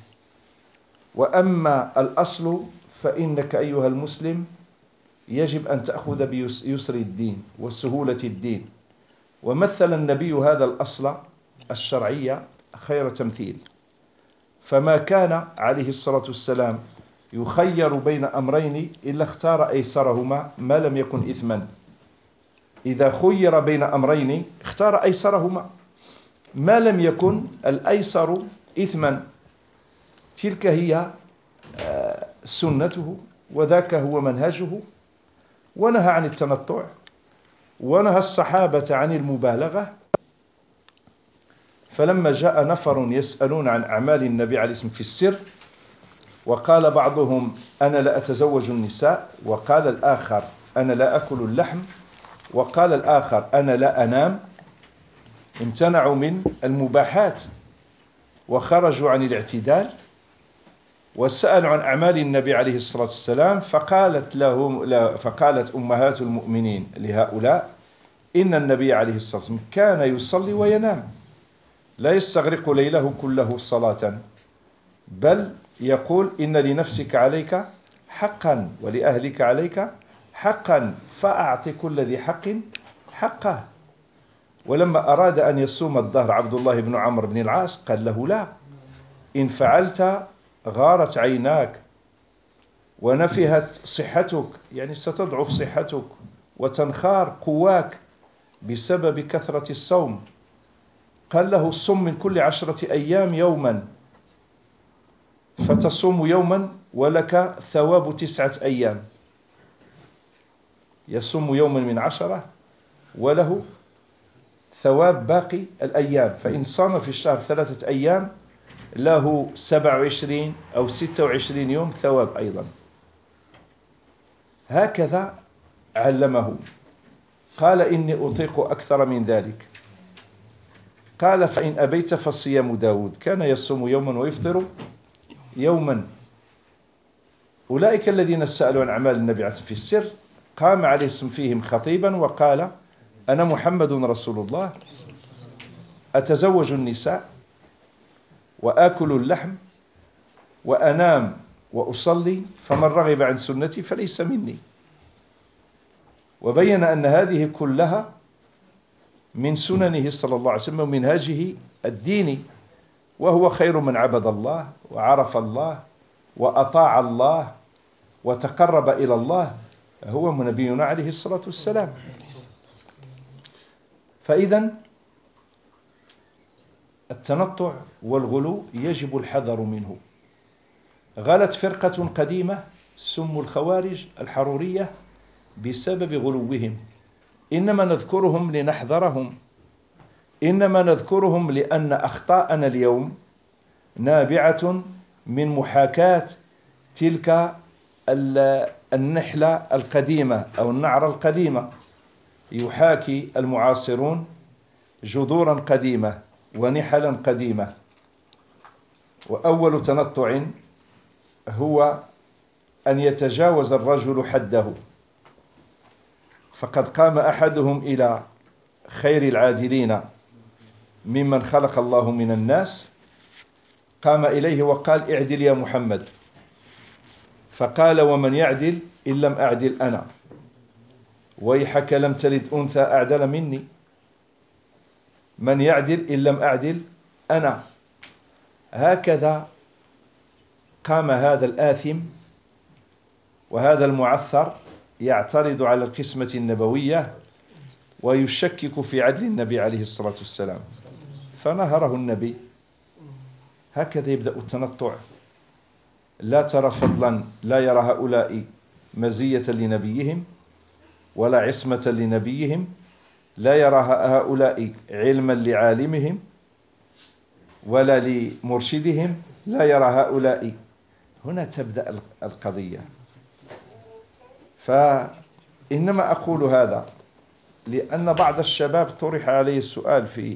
وأما الأصل فإنك أيها المسلم يجب أن تأخذ بيسر الدين وسهولة الدين. ومثل النبي هذا الأصل الشرعي خير تمثيل، فما كان عليه الصلاة والسلام يخير بين أمرين إلا اختار أيسرهما ما لم يكن إثما. إذا خير بين أمرين اختار أيسرهما ما لم يكن الأيسر إثما. تلك هي سنته وذاك هو منهجه. ونهى عن التنطع، ونهى الصحابة عن المبالغة. فلما جاء نفر يسألون عن أعمال النبي عليه الصلاة والسلام في السر، وقال بعضهم: أنا لا أتزوج النساء، وقال الآخر: أنا لا أكل اللحم، وقال الآخر: أنا لا أنام، امتنعوا من المباحات وخرجوا عن الاعتدال، وسألوا عن أعمال النبي عليه الصلاة والسلام، فقالت لهم فقالت أمهات المؤمنين لهؤلاء: إن النبي عليه الصلاة والسلام كان يصلي وينام، لا يستغرق ليله كله صلاة، بل يقول: إن لنفسك عليك حقا ولأهلك عليك حقا، فأعط كل ذي حق حقه. ولما أراد أن يصوم الدهر عبد الله بن عمرو بن العاص قال له: لا، إن فعلت غارت عيناك ونفهت صحتك، يعني ستضعف صحتك وتنخار قواك بسبب كثرة الصوم. قال له: صم من كل عشرة أيام يوما، فتصوم يوما ولك ثواب تسعة أيام. يصوم يوما من عشرة وله ثواب باقي الأيام، فإن صام في الشهر ثلاثة أيام له سبع وعشرين أو ستة وعشرين يوم ثواب أيضا. هكذا علمه. قال: إني أطيق أكثر من ذلك. قال: فإن أبيت فصيام داود كان يصوم يوما ويفطر يوما. أولئك الذين سألوا عن أعمال النبي في السر قام عليه السلام فيهم خطيبا وقال: أنا محمد رسول الله، أتزوج النساء وآكل اللحم وأنام وأصلي، فمن رغب عن سنتي فليس مني. وبين أن هذه كلها من سننه صلى الله عليه وسلم ومنهاجه الديني، وهو خير من عبد الله وعرف الله وأطاع الله وتقرب إلى الله، هو نبينا عليه الصلاة والسلام. فإذا التنطع والغلو يجب الحذر منه. غلت فرقة قديمة سموا الخوارج الحرورية بسبب غلوهم. إنما نذكرهم لنحذرهم، إنما نذكرهم لأن أخطاءنا اليوم نابعة من محاكاة تلك النحلة القديمة أو النعرة القديمة. يحاكي المعاصرون جذورا قديمة ونحلا قديمة. وأول تنطع هو أن يتجاوز الرجل حده. فقد قام أحدهم إلى خير العادلين ممن خلق الله من الناس، قام إليه وقال: اعدل يا محمد. فقال: ومن يعدل إن لم أعدل أنا؟ ويحك لم تلد أنثى أعدل مني. من يعدل إن لم أعدل أنا. هكذا قام هذا الآثم وهذا المعثر يعترض على القسمة النبوية ويشكك في عدل النبي عليه الصلاة والسلام، فنهره النبي. هكذا يبدأ التنطع. لا ترى فضلا، لا يرى هؤلاء مزية لنبيهم ولا عصمة لنبيهم، لا يرى هؤلاء علما لعالمهم ولا لمرشدهم، لا يرى هؤلاء. هنا تبدأ القضية. فإنما أقول هذا لأن بعض الشباب طرح عليه السؤال في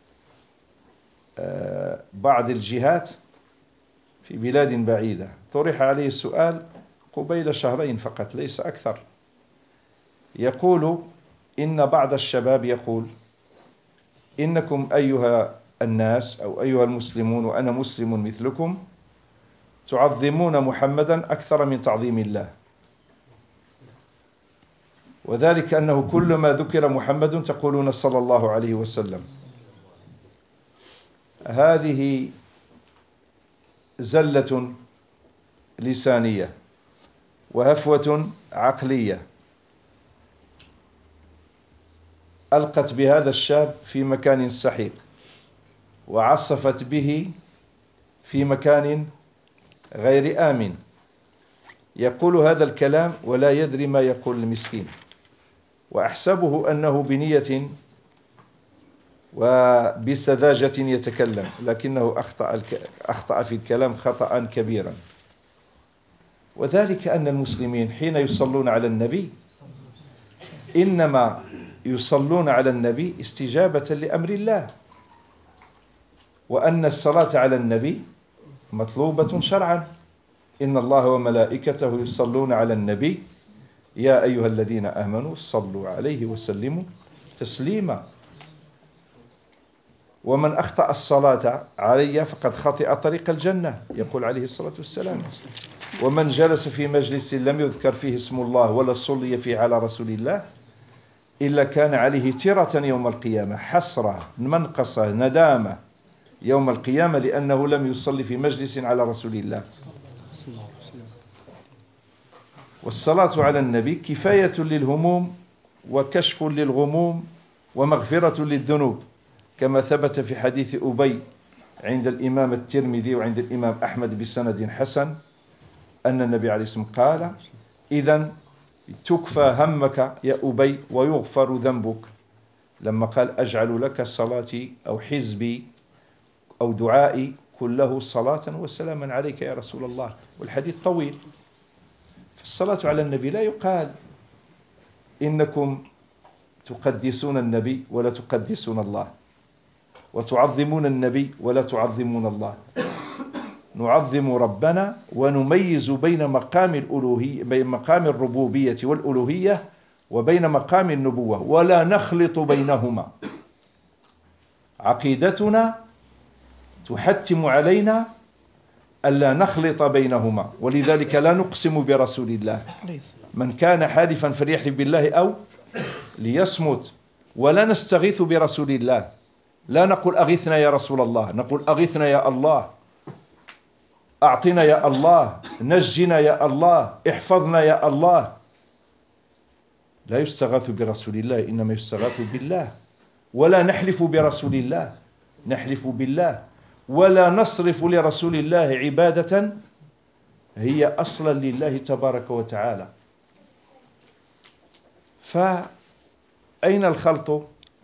بعض الجهات في بلاد بعيدة، طرح عليه السؤال قبيل شهرين فقط ليس أكثر، يقول إن بعض الشباب يقول إنكم أيها الناس أو أيها المسلمون وأنا مسلم مثلكم تعظمون محمدا أكثر من تعظيم الله، وذلك أنه كل ما ذكر محمد تقولون صلى الله عليه وسلم. هذه زلة لسانية وهفوة عقلية ألقت بهذا الشاب في مكان سحيق وعصفت به في مكان غير آمن. يقول هذا الكلام ولا يدري ما يقول المسكين، وأحسبه أنه بنية وبسذاجة يتكلم، لكنه أخطأ, أخطأ في الكلام خطأ كبيرا. وذلك أن المسلمين حين يصلون على النبي إنما يصلون على النبي استجابة لأمر الله، وأن الصلاة على النبي مطلوبة شرعا. إن الله وملائكته يصلون على النبي يا أيها الذين آمنوا صلوا عليه وسلموا تسليما. ومن أخطأ الصلاة علي فقد خطئ طريق الجنة، يقول عليه الصلاة والسلام. ومن جلس في مجلس لم يذكر فيه اسم الله ولا صلي فيه على رسول الله إلا كان عليه تيرة يوم القيامة، حسرة منقصة ندامة يوم القيامة لأنه لم يصلي في مجلس على رسول الله. والصلاة على النبي كفاية للهموم وكشف للغموم ومغفرة للذنوب، كما ثبت في حديث أبي عند الإمام الترمذي وعند الإمام أحمد بسند حسن أن النبي عليه الصلاة والسلام قال: إذن تكفى همك يا أبي ويغفر ذنبك. لما قال: أجعل لك صلاتي أو حزبي أو دعائي كله صلاة وسلاما عليك يا رسول الله. والحديث طويل. فالصلاة على النبي لا يقال إنكم تقدسون النبي ولا تقدسون الله، وتعظمون النبي ولا تعظمون الله. نعظم ربنا ونميز بين مقام الألوهية بين مقام الربوبية والألوهية وبين مقام النبوة، ولا نخلط بينهما. عقيدتنا تحتم علينا ألا نخلط بينهما، ولذلك لا نقسم برسول الله. من كان حالفا فليحلف بالله أو ليصمت. ولا نستغيث برسول الله، لا نقول أغثنا يا رسول الله، نقول أغثنا يا الله، أعطنا يا الله، نجنا يا الله، احفظنا يا الله. لا يستغاث برسول الله، إنما يستغاث بالله. ولا نحلف برسول الله، نحلف بالله. ولا نصرف لرسول الله عبادة هي أصلا لله تبارك وتعالى. فأين الخلط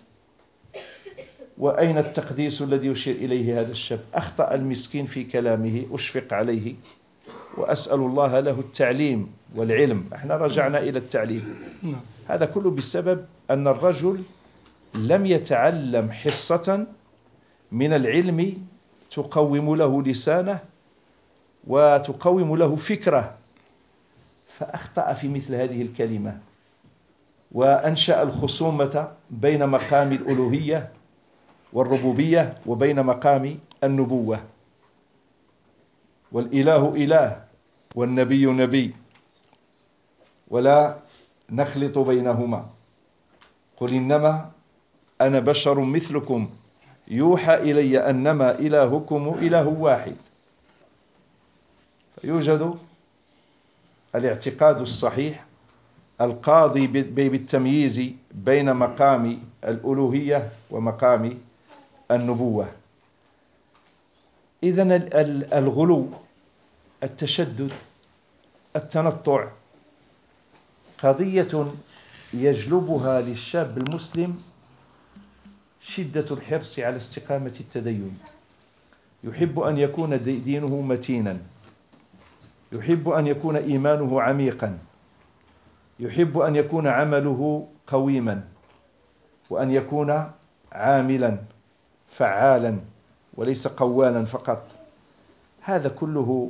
وأين التقديس الذي يشير إليه هذا الشاب؟ أخطأ المسكين في كلامه، أشفق عليه وأسأل الله له التعليم والعلم. احنا رجعنا إلى التعليم. هذا كله بسبب أن الرجل لم يتعلم حصة من العلم تقوم له لسانه وتقوم له فكره، فأخطأ في مثل هذه الكلمة وأنشأ الخصومة بين مقام الألوهية والربوبية وبين مقام النبوة. والإله إله والنبي نبي، ولا نخلط بينهما. قل إنما أنا بشر مثلكم يوحى إلي أنما إلهكم إله واحد. فيوجد الاعتقاد الصحيح القاضي بالتمييز بين مقام الألوهية ومقام النبوة. إذن الغلو، التشدد، التنطع قضية يجلبها للشاب المسلم شدة الحرص على استقامة التدين. يحب أن يكون دينه متينا، يحب أن يكون إيمانه عميقا، يحب أن يكون عمله قويما، وأن يكون عاملا فعالا وليس قوالا فقط. هذا كله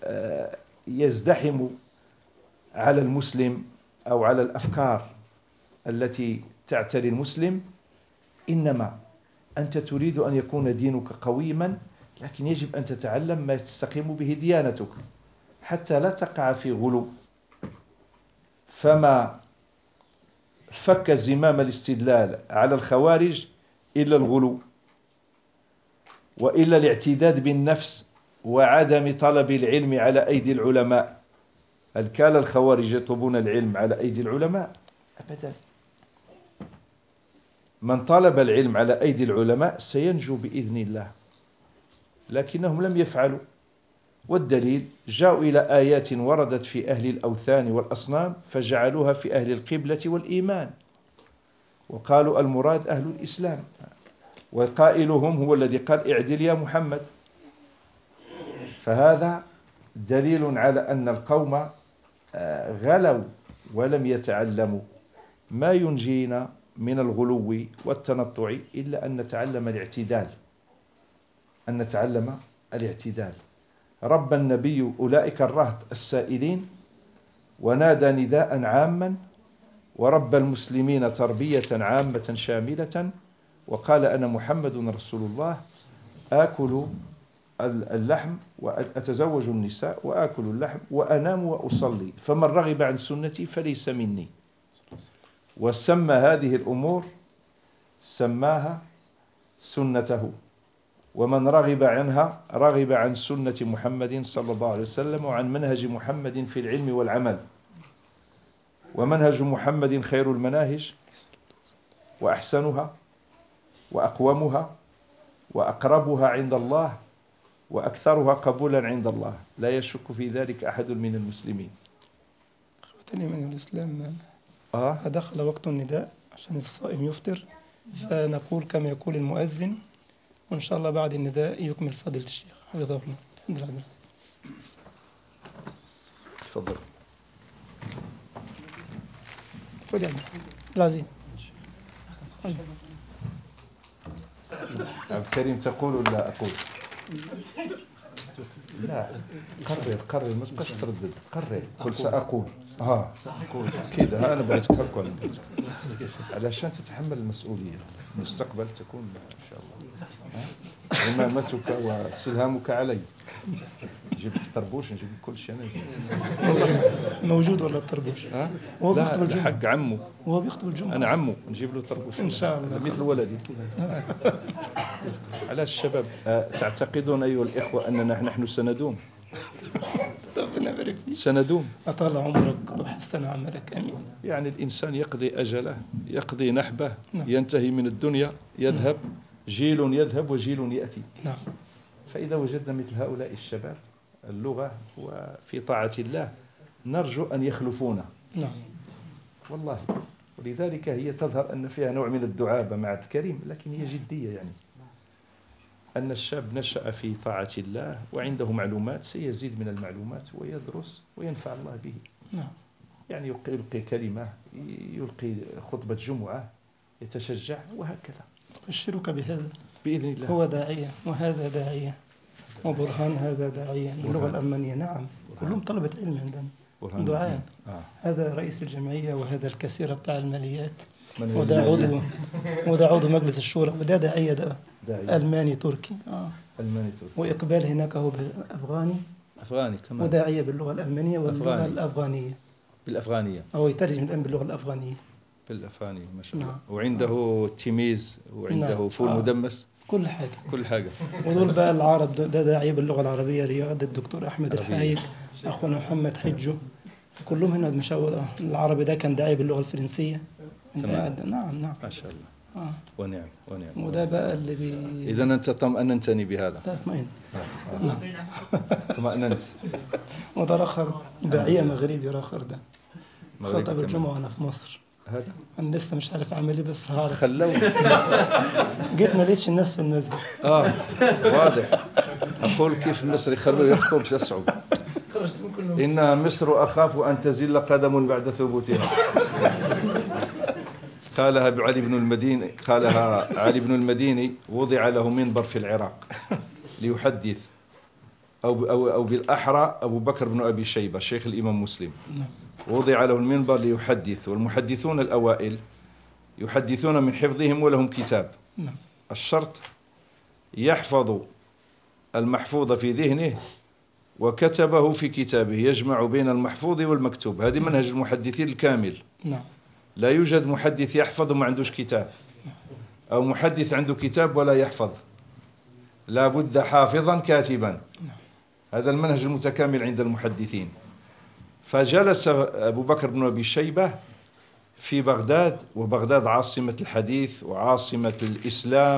يزدحم على المسلم أو على الأفكار التي تعتري المسلم. إنما أنت تريد أن يكون دينك قويما، لكن يجب أن تتعلم ما تستقيم به ديانتك حتى لا تقع في غلو. فما فك زمام الاستدلال على الخوارج إلا الغلو، وإلا الاعتداد بالنفس وعدم طلب العلم على أيدي العلماء. هل كان الخوارج يطلبون العلم على أيدي العلماء؟ أبدا. من طلب العلم على أيدي العلماء سينجو بإذن الله، لكنهم لم يفعلوا. والدليل جاءوا إلى آيات وردت في أهل الأوثان والأصنام فجعلوها في أهل القبلة والإيمان، وقالوا المراد أهل الإسلام، وقائلهم هو الذي قال اعدل يا محمد. فهذا دليل على أن القوم غلوا ولم يتعلموا. ما ينجينا من الغلو والتنطع إلا أن نتعلم الاعتدال، أن نتعلم الاعتدال. رب النبي أولئك الرهط السائلين، ونادى نداء عاما، ورب المسلمين تربية عامة شاملة، وقال أنا محمد رسول الله، آكل اللحم وأتزوج النساء وآكل اللحم وأنام وأصلي، فمن رغب عن سنتي فليس مني. وسمى هذه الأمور سماها سنته، ومن رغب عنها رغب عن سنة محمد صلى الله عليه وسلم وعن منهج محمد في العلم والعمل. ومنهج محمد خير المناهج وأحسنها وأقومها وأقربها عند الله وأكثرها قبولا عند الله، لا يشك في ذلك أحد من المسلمين. أخوتني من الإسلام، آه؟ دخل وقت النداء عشان الصائم يفطر، فنقول كما يقول المؤذن، وإن شاء الله بعد النداء يكمل فضيلة الشيخ حفظه الله. الحمد لله. تفضل. خذ يا العزيز. عبد الكريم تقول ولا أقول؟ لا، قرر قرر ما تبقاش تردد، قرر قل سأقول. ها سأقول كذا. أنا بغيتك هكا علشان تتحمل المسؤولية المستقبل، تكون إن شاء الله إمامتك وسلهامك علي. نجيب لك الطربوش، نجيب لك كل شيء. أنا موجود ولا الطربوش؟ ها؟ هو لا بيخطب الجمعة. حق عمه. هو بيخطب الجمعة. أنا عمه، نجيب له طربوش إن شاء الله مثل ولدي. على الشباب تعتقدون أيها الإخوة أننا نحن سندوم؟ ربنا يبارك فيك. سندوم. أطال عمرك وحسن عملك. آمين. يعني الإنسان يقضي أجله، يقضي نحبه، نعم. ينتهي من الدنيا، يذهب. نعم. جيل يذهب وجيل يأتي. نعم. فإذا وجدنا مثل هؤلاء الشباب اللغة وفي طاعة الله نرجو أن يخلفونا. نعم. والله. ولذلك هي تظهر أن فيها نوع من الدعابة مع الكريم، لكن هي جدية. يعني أن الشاب نشأ في طاعة الله وعنده معلومات، سيزيد من المعلومات ويدرس وينفع الله به. نعم. يعني يلقي كلمة، يلقي خطبة جمعة، يتشجع، وهكذا. أبشرك بهذا بإذن الله. هو داعية وهذا داعية وبرهان هذا داعية باللغة الألمانية. نعم. كلهم طلبة علم عندنا دعاء. آه. هذا رئيس الجمعية، وهذا الكثير بتاع الماليات، وده عضو وده عضو مجلس الشورى، وده داعية ده داعية. ألماني تركي. آه. ألماني تركي. وإقبال هناك هو بالأفغاني. أفغاني كمان. وداعية باللغة الألمانية واللغة أفغاني. الأفغانية. بالأفغانية. أو يترجم الآن باللغة الأفغانية. بالأفغانية ما شاء الله. نعم. وعنده تيميز، وعنده نعم. فول آه. مدمس. كل حاجة. كل حاجة. ودول بقى العرب، ده داعية باللغة العربية رياض، الدكتور أحمد الحايك، أخونا محمد حجو، كلهم هنا مشاور. العربي ده كان داعية باللغة الفرنسية. تمام. نعم نعم ما شاء الله. آه. ونعم ونعم. وده بقى اللي بي إذا أنت طمأننتني بهذا. تطمئن. آه. آه. طمأننت. وده آخر داعية مغربي آخر ده مغربي خطب كمان. الجمعة أنا في مصر. هذا أنا لسه مش عارف أعمل إيه بس هعرف. خلوه. جيت ما لقيتش الناس في المسجد. آه واضح. أقول كيف مصر يخلوه يخطب تصعب. إن مصر أخاف أن تزل قدم بعد ثبوتها. قالها علي بن المديني قالها علي بن المديني وضع له منبر في العراق ليحدث، أو, أو, أو بالأحرى أبو بكر بن أبي شيبة شيخ الإمام مسلم وضع له المنبر ليحدث، والمحدثون الأوائل يحدثون من حفظهم ولهم كتاب. الشرط يحفظ المحفوظ في ذهنه وكتبه في كتابه، يجمع بين المحفوظ والمكتوب. هذه منهج المحدثين الكامل. لا يوجد محدث يحفظ وما عندوش كتاب، أو محدث عنده كتاب ولا يحفظ. لا بد حافظا كاتبا. هذا المنهج المتكامل عند المحدثين. فجلس أبو بكر بن أبي شيبة في بغداد، وبغداد عاصمة الحديث وعاصمة الإسلام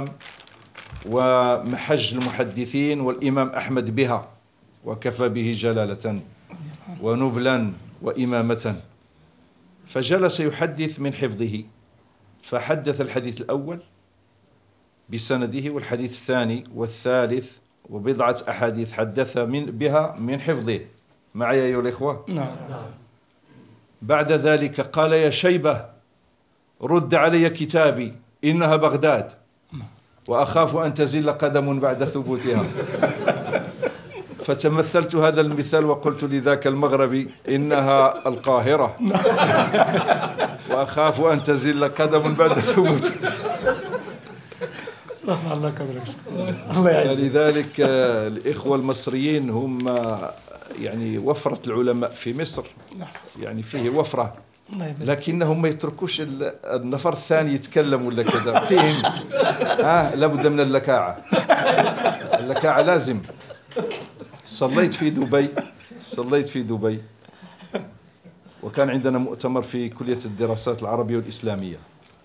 ومحج المحدثين، والإمام أحمد بها وكفى به جلالة ونبلا وإمامة. فجلس يحدث من حفظه، فحدث الحديث الأول بسنده، والحديث الثاني والثالث، وبضعة أحاديث حدث من بها من حفظه. معي أيها الإخوة؟ نعم. بعد ذلك قال: يا شيبة رد علي كتابي، إنها بغداد وأخاف أن تزل قدم بعد ثبوتها. فتمثلت هذا المثال وقلت لذاك المغربي: إنها القاهرة وأخاف أن تزل قدم بعد ثبوتها. رفع الله قدرك. الله يعزك. لذلك الإخوة المصريين هم يعني وفرة العلماء في مصر، يعني فيه وفرة، لكنهم ما يتركوش النفر الثاني يتكلم ولا كذا. فيهم آه لابد من اللكاعة. اللكاعة لازم. صليت في دبي صليت في دبي وكان عندنا مؤتمر في كلية الدراسات العربية والإسلامية.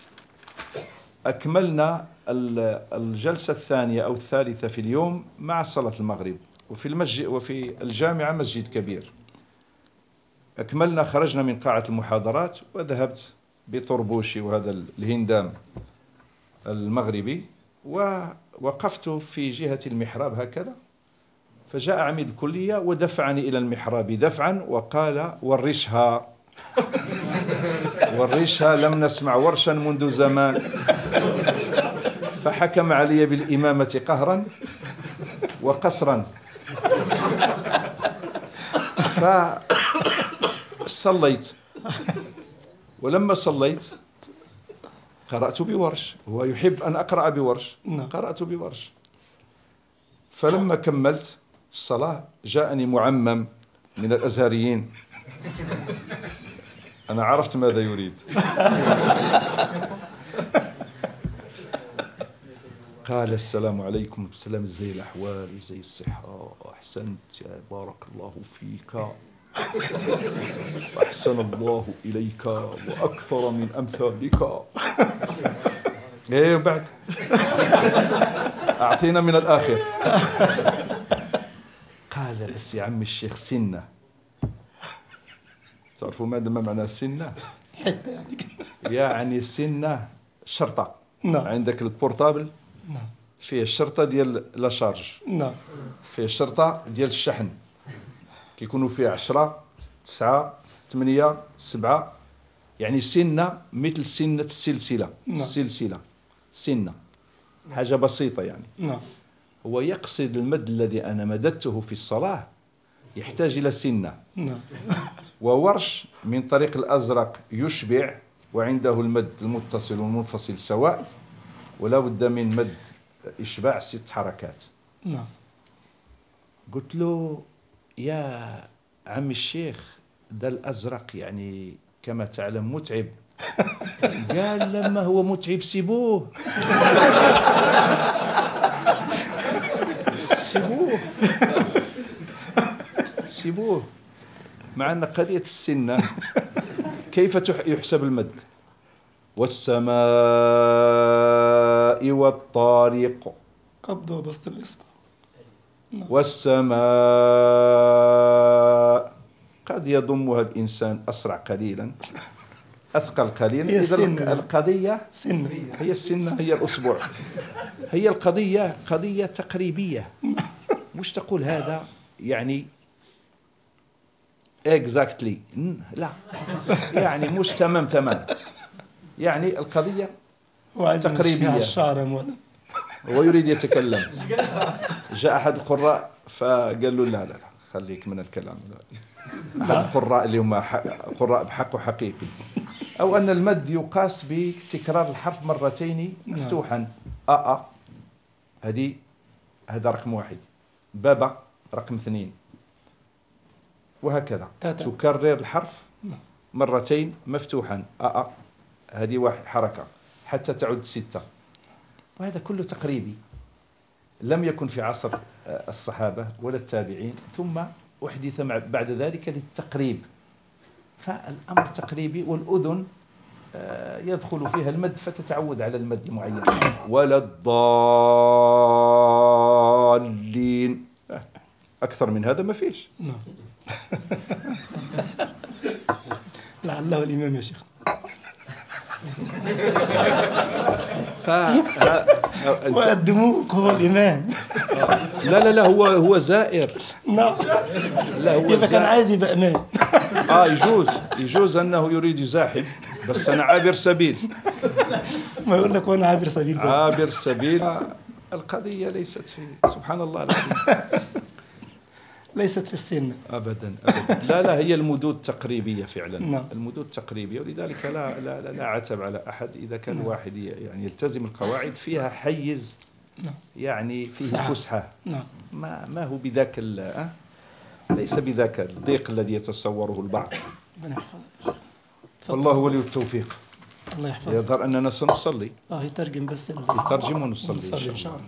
أكملنا الجلسة الثانية أو الثالثة في اليوم مع صلاة المغرب، وفي المسجد وفي الجامعة مسجد كبير. أكملنا، خرجنا من قاعة المحاضرات وذهبت بطربوشي وهذا الهندام المغربي، ووقفت في جهة المحراب هكذا، فجاء عميد الكلية ودفعني إلى المحراب دفعا وقال: ورشها ورشها، لم نسمع ورشا منذ زمان. فحكم علي بالإمامة قهرا وقصرا. فصليت، ولما صليت قرأت بورش، هو يحب أن أقرأ بورش، قرأت بورش. فلما كملت الصلاة جاءني معمم من الأزهريين، أنا عرفت ماذا يريد. قال: السلام عليكم. السلام، ازاي الأحوال، ازاي الصحة، أحسنت، بارك الله فيك، أحسن الله إليك وأكثر من أمثالك. ايه بعد أعطينا من الآخر. قال: بس يا عم الشيخ سنة. تعرفوا ماذا ما معنى سنة؟ حتى يعني يعني سنة شرطة. نعم. عندك البورتابل نعم. فيه الشرطة ديال لا شارج، نعم. فيه الشرطة ديال الشحن، كيكونوا فيه عشرة تسعة ثمانية سبعة، يعني سنة مثل سنة السلسلة. نعم. السلسلة سنة حاجة بسيطة يعني. نعم. هو يقصد المد الذي أنا مددته في الصلاة يحتاج إلى سنة. نعم. وورش من طريق الأزرق يشبع، وعنده المد المتصل والمنفصل سواء، ولا بد من مد إشباع ست حركات. نعم. قلت له: يا عم الشيخ، ده الأزرق يعني كما تعلم متعب. قال: لما هو متعب سيبوه. سيبوه. مع أن قضية السنة كيف يحسب المد؟ والسماء والطارق قبض وبسط الإصبع. والسماء قد يضمها الإنسان أسرع قليلا أثقل قليلا. إذا القضية سنة. هي السنة هي الأسبوع. هي القضية قضية تقريبية، مش تقول هذا يعني exactly لا، يعني مش تمام تمام، يعني القضية تقريبية. هو يريد يتكلم، جاء أحد القراء فقال له لا لا خليك من الكلام. أحد القراء اللي هم قراء بحق وحقيقي. أو أن المد يقاس بتكرار الحرف مرتين مفتوحا. أ أ هذه هذا رقم واحد، بابا رقم اثنين، وهكذا تكرر الحرف مرتين مفتوحا. أ أ هذه واحد حركة حتى تعود ستة. وهذا كله تقريبي، لم يكن في عصر الصحابة ولا التابعين، ثم أحدث بعد ذلك للتقريب. فالأمر تقريبي، والأذن يدخل فيها المد فتتعود على المد المعين. ولا الضالين، أكثر من هذا ما فيش. لعله الإمام يا شيخ. وقدموك هو الإمام. لا لا لا هو هو زائر. لا لا هو إذا كان عايز يبقى إمام. آه يجوز يجوز أنه يريد يزاحم، بس أنا عابر سبيل. ما يقول لك وأنا عابر سبيل. عابر سبيل. القضية ليست في سبحان الله العظيم، ليست في السن أبدا أبدا. لا لا هي المدود تقريبية فعلا. نعم. المدود تقريبية، ولذلك لا لا لا, لا عتب على أحد إذا كان نعم. واحد يعني يلتزم القواعد فيها حيز نعم. يعني فيه ساعة. فسحة نعم. ما ما هو بذاك أه؟ ليس بذاك الضيق الذي يتصوره البعض. والله ولي التوفيق. الله يحفظك. يظهر أننا سنصلي. آه يترجم بس يترجم ونصلي ونصلي إن شاء الله.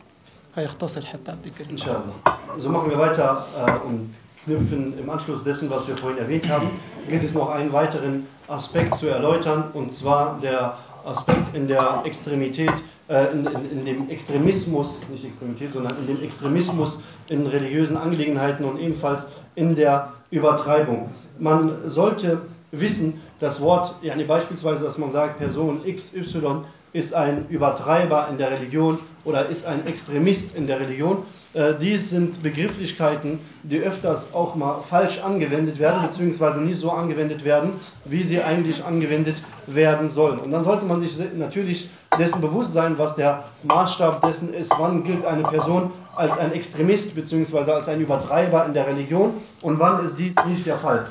هيختصر حتى عبد الكريم. Inshallah. So machen wir weiter äh, und knüpfen im Anschluss dessen, was wir vorhin erwähnt haben, gilt es noch einen weiteren Aspekt zu erläutern, und zwar der Aspekt in der Extremität, äh, in, in, in dem Extremismus, nicht Extremität, sondern in dem Extremismus in religiösen Angelegenheiten und ebenfalls in der Übertreibung. Man sollte wissen, das Wort, yani beispielsweise, dass man sagt, Person X Y ist ein Übertreiber in der Religion oder ist ein Extremist in der Religion. Äh, dies sind Begrifflichkeiten, die öfters auch mal falsch angewendet werden, beziehungsweise nicht so angewendet werden, wie sie eigentlich angewendet werden sollen. Und dann sollte man sich natürlich dessen bewusst sein, was der Maßstab dessen ist, wann gilt eine Person als ein Extremist, beziehungsweise als ein Übertreiber in der Religion, und wann ist dies nicht der Fall.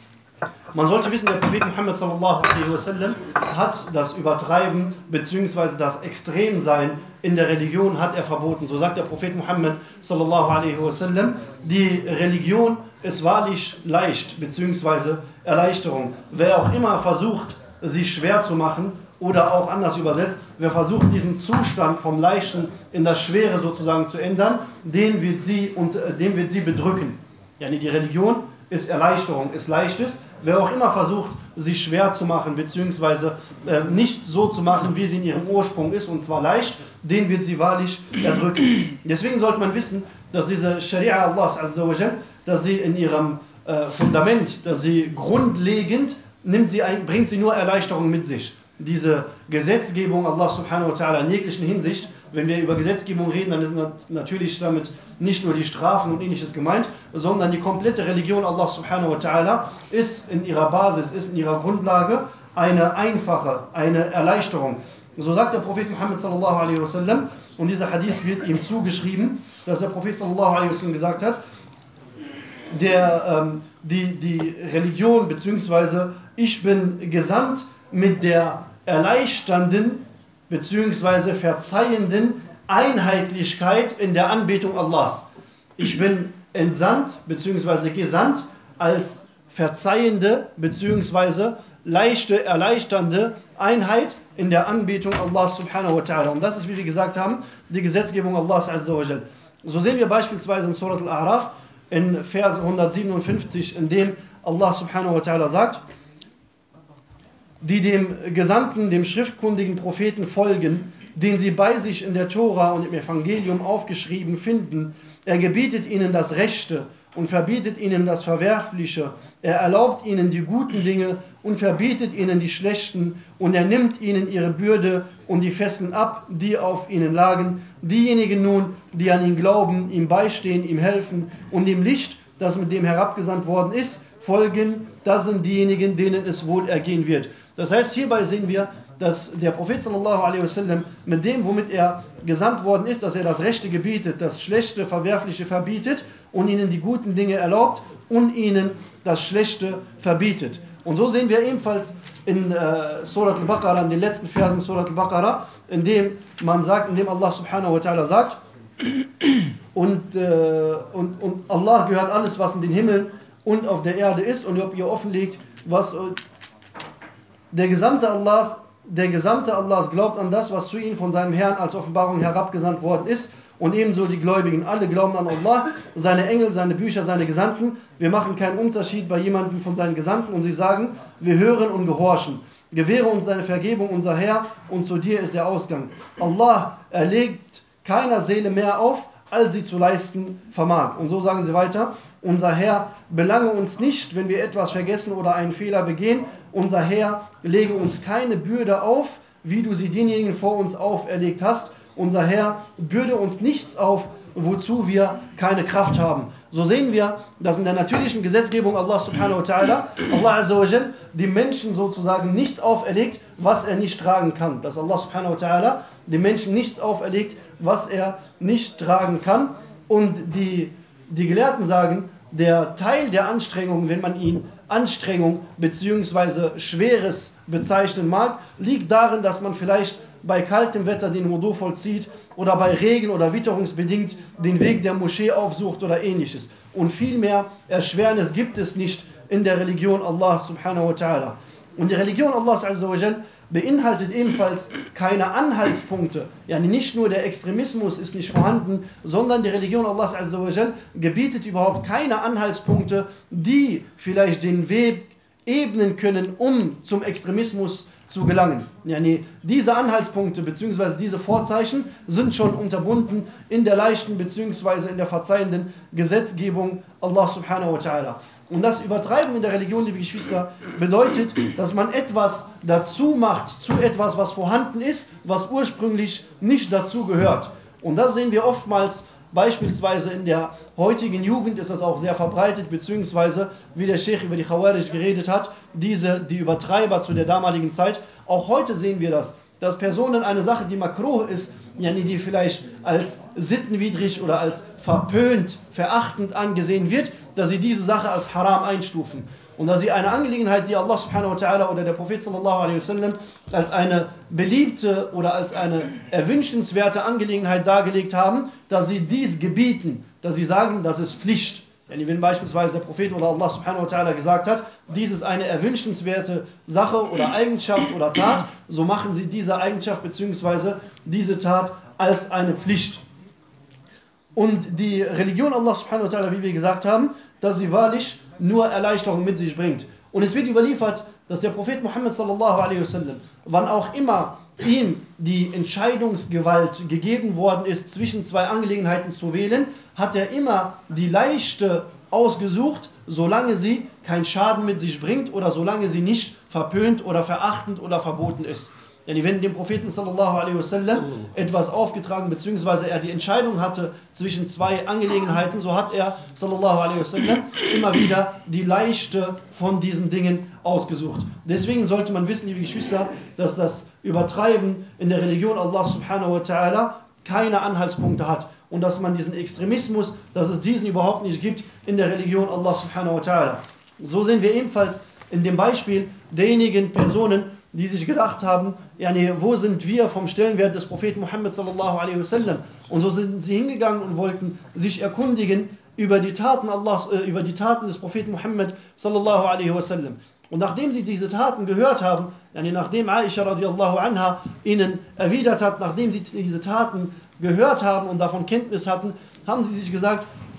Man sollte wissen, der Prophet Muhammad sallallahu alaihi wasallam hat das Übertreiben bzw. das Extremsein in der Religion hat er verboten. So sagt der Prophet Muhammad sallallahu alaihi wasallam, die Religion ist wahrlich leicht bzw. Erleichterung. Wer auch immer versucht, sie schwer zu machen, oder auch anders übersetzt, wer versucht, diesen Zustand vom Leichten in das Schwere sozusagen zu ändern, den wird sie, und, äh, den wird sie bedrücken. Yani die Religion ist Erleichterung, ist Leichtes. Wer auch immer versucht, sich schwer zu machen, beziehungsweise äh, nicht so zu machen, wie sie in ihrem Ursprung ist, und zwar leicht, den wird sie wahrlich erdrücken. Deswegen sollte man wissen, dass diese Scharia Allahs Azza wa Jal, dass sie in ihrem äh, Fundament, dass sie grundlegend, nimmt sie ein, bringt sie nur Erleichterung mit sich. Diese Gesetzgebung Allah subhanahu wa ta'ala in jeglichen Hinsicht, wenn wir über Gesetzgebung reden, dann sind natürlich damit nicht nur die Strafen und ähnliches gemeint, sondern die komplette Religion Allah subhanahu wa ta'ala ist in ihrer Basis, ist in ihrer Grundlage eine einfache, eine Erleichterung. So sagt der Prophet Muhammad sallallahu alaihi wasallam, und dieser Hadith wird ihm zugeschrieben, dass der Prophet sallallahu alaihi wasallam gesagt hat, der, ähm, die, die Religion, beziehungsweise ich bin gesandt mit der erleichternden bzw. verzeihenden Einheitlichkeit in der Anbetung Allahs. Ich bin entsandt bzw. gesandt als verzeihende bzw. leichte, erleichternde Einheit in der Anbetung Allahs subhanahu wa ta'ala. Und das ist, wie wir gesagt haben, die Gesetzgebung Allahs azza wa jal. So sehen wir beispielsweise in Surat al-A'raf, in Vers hundertsiebenundfünfzig, in dem Allah subhanahu wa ta'ala sagt, die dem Gesandten, dem schriftkundigen Propheten folgen, den sie bei sich in der Tora und im Evangelium aufgeschrieben finden. Er gebietet ihnen das Rechte und verbietet ihnen das Verwerfliche. Er erlaubt ihnen die guten Dinge und verbietet ihnen die schlechten. Und er nimmt ihnen ihre Bürde und die Fesseln ab, die auf ihnen lagen. Diejenigen nun, die an ihn glauben, ihm beistehen, ihm helfen und dem Licht, das mit dem herabgesandt worden ist, folgen, das sind diejenigen, denen es wohl ergehen wird. Das heißt, hierbei sehen wir, dass der Prophet sallallahu alaihi wasallam mit dem, womit er gesandt worden ist, dass er das Rechte gebietet, das Schlechte, Verwerfliche verbietet und ihnen die guten Dinge erlaubt und ihnen das Schlechte verbietet. Und so sehen wir ebenfalls in äh, Surat al-Baqarah, in den letzten Versen Surat al-Baqarah, in dem man sagt, in dem Allah subhanahu wa ta'ala sagt, und, äh, und, und Allah gehört alles, was in den Himmeln und auf der Erde ist, und ob ihr offenlegt, was äh, der Gesandte Allahs Der Gesandte Allahs glaubt an das, was zu ihm von seinem Herrn als Offenbarung herabgesandt worden ist, und ebenso die Gläubigen. Alle glauben an Allah, seine Engel, seine Bücher, seine Gesandten. Wir machen keinen Unterschied bei jemandem von seinen Gesandten, und sie sagen, wir hören und gehorchen. Gewähre uns deine Vergebung, unser Herr, und zu dir ist der Ausgang. Allah erlegt keiner Seele mehr auf, als sie zu leisten vermag. Und so sagen sie weiter, unser Herr, belange uns nicht, wenn wir etwas vergessen oder einen Fehler begehen. Unser Herr, lege uns keine Bürde auf, wie du sie denjenigen vor uns auferlegt hast. Unser Herr, bürde uns nichts auf, wozu wir keine Kraft haben. So sehen wir, dass in der natürlichen Gesetzgebung Allah subhanahu wa ta'ala, Allah azza wa jal, dem Menschen sozusagen nichts auferlegt, was er nicht tragen kann. Dass Allah subhanahu wa ta'ala dem Menschen nichts auferlegt, was er nicht tragen kann. Und die, die Gelehrten sagen, der Teil der Anstrengung, wenn man ihn Anstrengung bzw. Schweres bezeichnen mag, liegt darin, dass man vielleicht bei kaltem Wetter den Wudu vollzieht oder bei Regen oder witterungsbedingt den Weg der Moschee aufsucht oder ähnliches. Und viel mehr Erschwernis gibt es nicht in der Religion Allah subhanahu wa ta'ala. Und die Religion Allahs azza wa jal beinhaltet ebenfalls keine Anhaltspunkte. Yani nicht nur der Extremismus ist nicht vorhanden, sondern die Religion Allahs azza wa jal gebietet überhaupt keine Anhaltspunkte, die vielleicht den Weg ebnen können, um zum Extremismus zu gelangen. Yani diese Anhaltspunkte bzw. diese Vorzeichen sind schon unterbunden in der leichten bzw. in der verzeihenden Gesetzgebung Allah subhanahu wa ta'ala. Und das Übertreiben in der Religion, liebe Geschwister, bedeutet, dass man etwas dazu macht, zu etwas, was vorhanden ist, was ursprünglich nicht dazu gehört. Und das sehen wir oftmals, beispielsweise in der heutigen Jugend ist das auch sehr verbreitet, beziehungsweise, wie der Sheikh über die Khawarij geredet hat, diese, die Übertreiber zu der damaligen Zeit. Auch heute sehen wir das, dass Personen eine Sache, die makruh ist, yani die vielleicht als sittenwidrig oder als verpönt, verachtend angesehen wird, dass sie diese Sache als haram einstufen. Und dass sie eine Angelegenheit, die Allah subhanahu wa ta'ala oder der Prophet sallallahu alaihi wasallam als eine beliebte oder als eine erwünschenswerte Angelegenheit dargelegt haben, dass sie dies gebieten, dass sie sagen, das ist Pflicht. Yani wenn beispielsweise der Prophet oder Allah subhanahu wa ta'ala gesagt hat, dies ist eine erwünschenswerte Sache oder Eigenschaft oder Tat, so machen sie diese Eigenschaft bzw. diese Tat als eine Pflicht. Und die Religion Allah subhanahu wa ta'ala, wie wir gesagt haben, dass sie wahrlich nur Erleichterung mit sich bringt. Und es wird überliefert, dass der Prophet Muhammad sallallahu alaihi wasallam, wann auch immer ihm die Entscheidungsgewalt gegeben worden ist, zwischen zwei Angelegenheiten zu wählen, hat er immer die leichte ausgesucht, solange sie keinen Schaden mit sich bringt oder solange sie nicht verpönt oder verachtend oder verboten ist. Denn wenn dem Propheten sallallahu alaihi wasallam etwas aufgetragen bzw. er die Entscheidung hatte zwischen zwei Angelegenheiten, so hat er sallallahu alaihi wasallam immer wieder die leichte von diesen Dingen ausgesucht. Deswegen sollte man wissen, liebe Geschwister, dass das Übertreiben in der Religion Allah subhanahu wa ta'ala keine Anhaltspunkte hat und dass man diesen Extremismus, dass es diesen überhaupt nicht gibt in der Religion Allah subhanahu wa ta'ala. So sehen wir ebenfalls in dem Beispiel derjenigen Personen, die sich gedacht haben, yani, wo sind wir vom Stellenwert des Propheten Muhammad sallallahu alaihi wasallam? Und so sind sie hingegangen und wollten sich erkundigen über die Taten Allahs, äh, über die Taten des Propheten Muhammad sallallahu alaihi wasallam. Und nachdem sie diese Taten gehört haben, yani nachdem Aisha radiallahu anha ihnen erwidert hat, nachdem sie diese Taten gehört haben und davon Kenntnis hatten, haben sie sich gesagt,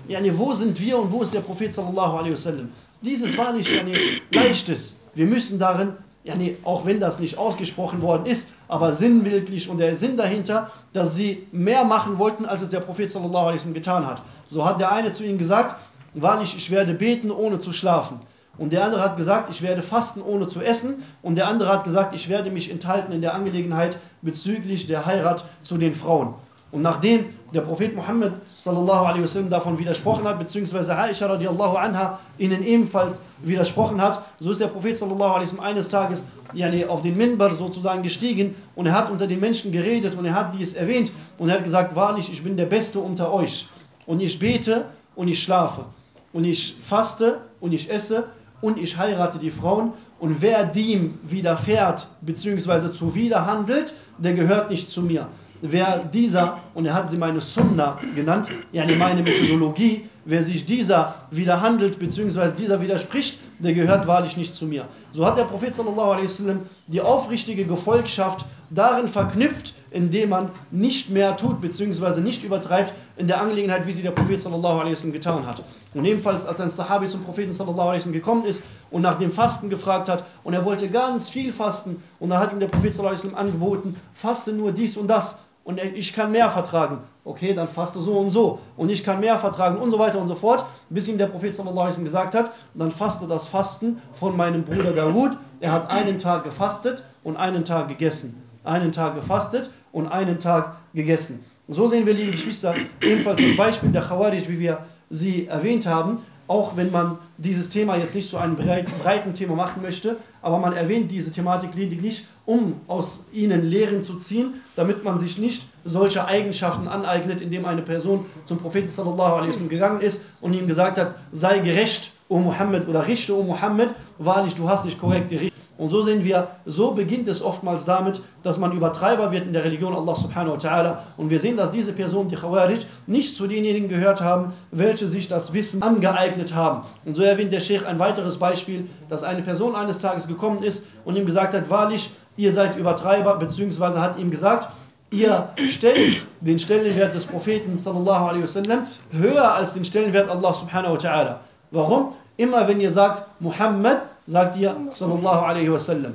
yani, wo sind wir und wo ist der Prophet sallallahu alaihi wasallam? Dieses war nicht yani, leichtes. Wir müssen darin, yani, auch wenn das nicht ausgesprochen worden ist, aber sinnbildlich und der Sinn dahinter, dass sie mehr machen wollten, als es der Prophet sallallahu alaihi wasallam getan hat. So hat der eine zu ihnen gesagt, wahrlich, ich werde beten, ohne zu schlafen. Und der andere hat gesagt, ich werde fasten, ohne zu essen. Und der andere hat gesagt, ich werde mich enthalten in der Angelegenheit bezüglich der Heirat zu den Frauen. Und nachdem der Prophet Muhammad sallallahu alaihi wasallam davon widersprochen hat, beziehungsweise Aisha radiallahu anha ihnen ebenfalls widersprochen hat, so ist der Prophet sallallahu alaihi wasallam eines Tages yani, auf den Minbar sozusagen gestiegen und er hat unter den Menschen geredet und er hat dies erwähnt und er hat gesagt, wahrlich, ich bin der Beste unter euch und ich bete und ich schlafe und ich faste und ich esse und ich heirate die Frauen und wer dem widerfährt bzw. zuwiderhandelt, der gehört nicht zu mir. Wer dieser, und er hat sie meine Sunna genannt, yani meine Methodologie, wer sich dieser widerhandelt bzw. dieser widerspricht, der gehört wahrlich nicht zu mir. So hat der Prophet sallallahu alaihi wasallam die aufrichtige Gefolgschaft darin verknüpft, indem man nicht mehr tut bzw. nicht übertreibt in der Angelegenheit, wie sie der Prophet sallallahu alaihi wasallam getan hat. Und ebenfalls, als ein Sahabi zum Propheten sallallahu alaihi wasallam gekommen ist und nach dem Fasten gefragt hat und er wollte ganz viel fasten und dann hat ihm der Prophet sallallahu alaihi wasallam angeboten, faste nur dies und das und ich kann mehr vertragen. Okay, dann faste so und so und ich kann mehr vertragen und so weiter und so fort, bis ihm der Prophet sallallahu alaihi wasallam gesagt hat, dann faste das Fasten von meinem Bruder Dawud. Er hat einen Tag gefastet und einen Tag gegessen. Einen Tag gefastet und einen Tag gegessen. So sehen wir, liebe Geschwister, ebenfalls das Beispiel der Khawarij, wie wir sie erwähnt haben, auch wenn man dieses Thema jetzt nicht so ein breiten Thema machen möchte, aber man erwähnt diese Thematik lediglich, um aus ihnen Lehren zu ziehen, damit man sich nicht solche Eigenschaften aneignet, indem eine Person zum Propheten sallallahu alaihi wasallam gegangen ist und ihm gesagt hat, sei gerecht, O Muhammad, oder richte, O Muhammad, wahrlich, du hast dich korrekt gerichtet. Und so sehen wir, so beginnt es oftmals damit, dass man Übertreiber wird in der Religion Allah subhanahu wa ta'ala. Und wir sehen, dass diese Personen, die Khawarij, nicht zu denjenigen gehört haben, welche sich das Wissen angeeignet haben. Und so erwähnt der Sheikh ein weiteres Beispiel, dass eine Person eines Tages gekommen ist und ihm gesagt hat, wahrlich, ihr seid Übertreiber, beziehungsweise hat ihm gesagt, ihr stellt den Stellenwert des Propheten sallallahu alaihi wasallam höher als den Stellenwert Allah subhanahu wa ta'ala. Warum? Immer wenn ihr sagt Muhammad, sagt ihr sallallahu alaihi wasallam.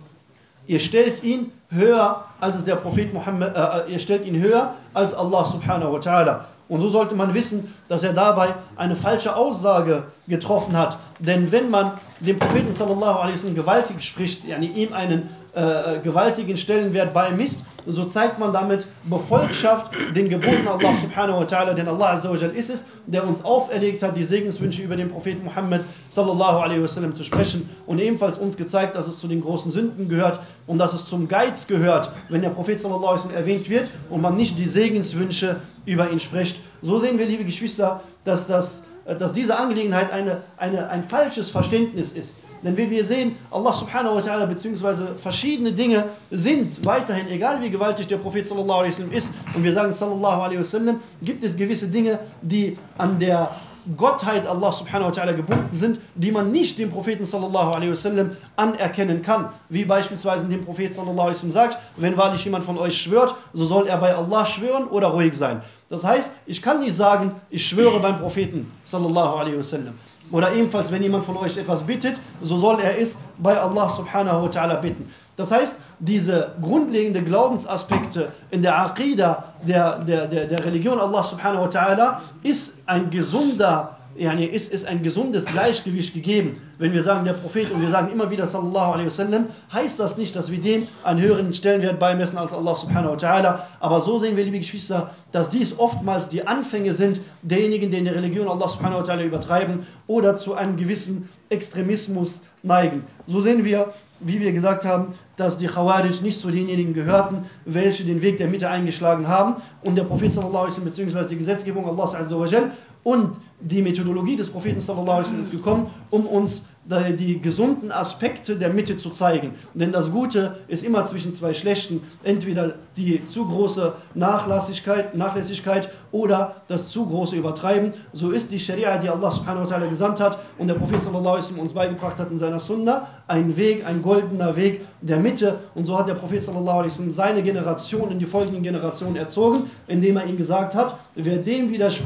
Ihr stellt ihn höher als der Prophet Muhammad, äh, ihr stellt ihn höher als Allah subhanahu wa ta'ala. Und so sollte man wissen, dass er dabei eine falsche Aussage getroffen hat. Denn wenn man dem Propheten sallallahu alaihi wasallam gewaltig spricht, yani ihm einen äh, gewaltigen Stellenwert beimisst, so zeigt man damit Befolgschaft den Geboten Allah subhanahu wa ta'ala, denn Allah azza wa jal ist es, der uns auferlegt hat, die Segenswünsche über den Propheten Muhammad sallallahu alaihi wasallam zu sprechen und ebenfalls uns gezeigt, dass es zu den großen Sünden gehört und dass es zum Geiz gehört, wenn der Prophet sallallahu alaihi wasallam erwähnt wird und man nicht die Segenswünsche über ihn spricht. So sehen wir, liebe Geschwister, dass, das, dass diese Angelegenheit eine, eine, ein falsches Verständnis ist. Denn wie wir sehen, Allah subhanahu wa ta'ala bzw. verschiedene Dinge sind weiterhin, egal wie gewaltig der Prophet sallallahu alaihi wasallam ist, und wir sagen sallallahu alaihi wasallam, gibt es gewisse Dinge, die an der Gottheit Allah subhanahu wa ta'ala gebunden sind, die man nicht dem Propheten sallallahu alaihi wasallam anerkennen kann. Wie beispielsweise dem Prophet sallallahu alaihi wasallam sagt, wenn wahrlich jemand von euch schwört, so soll er bei Allah schwören oder ruhig sein. Das heißt, ich kann nicht sagen, ich schwöre beim Propheten sallallahu alaihi wasallam. Oder ebenfalls, wenn jemand von euch etwas bittet, so soll er es bei Allah subhanahu wa ta'ala bitten. Das heißt, diese grundlegenden Glaubensaspekte in der Aqidah der, der, der, der Religion Allah subhanahu wa ta'ala ist ein gesunder, yani ist, ist ein gesundes Gleichgewicht gegeben. Wenn wir sagen der Prophet und wir sagen immer wieder sallallahu alaihi wasallam, heißt das nicht, dass wir dem einen höheren Stellenwert beimessen als Allah subhanahu wa ta'ala. Aber so sehen wir, liebe Geschwister, dass dies oftmals die Anfänge sind derjenigen, die in der Religion Allah subhanahu wa ta'ala übertreiben oder zu einem gewissen Extremismus neigen. So sehen wir, wie wir gesagt haben, dass die Khawarij nicht zu denjenigen gehörten, welche den Weg der Mitte eingeschlagen haben. Und der Prophet sallallahu alaihi wasallam bzw. die Gesetzgebung Allahs azza wa jal und die Methodologie des Propheten sallallahu alaihi wasallam ist gekommen, um uns die gesunden Aspekte der Mitte zu zeigen. Denn das Gute ist immer zwischen zwei Schlechten, entweder die zu große Nachlässigkeit, Nachlässigkeit oder das zu große Übertreiben. So ist die Scharia, die Allah subhanahu wa ta'ala gesandt hat und der Prophet sallallahu alaihi wasallam uns beigebracht hat in seiner Sunna, ein Weg, ein goldener Weg der Mitte. Und so hat der Prophet sallallahu alaihi wasallam seine Generation in die folgenden Generationen erzogen, indem er ihnen gesagt hat, wer dem widerspricht,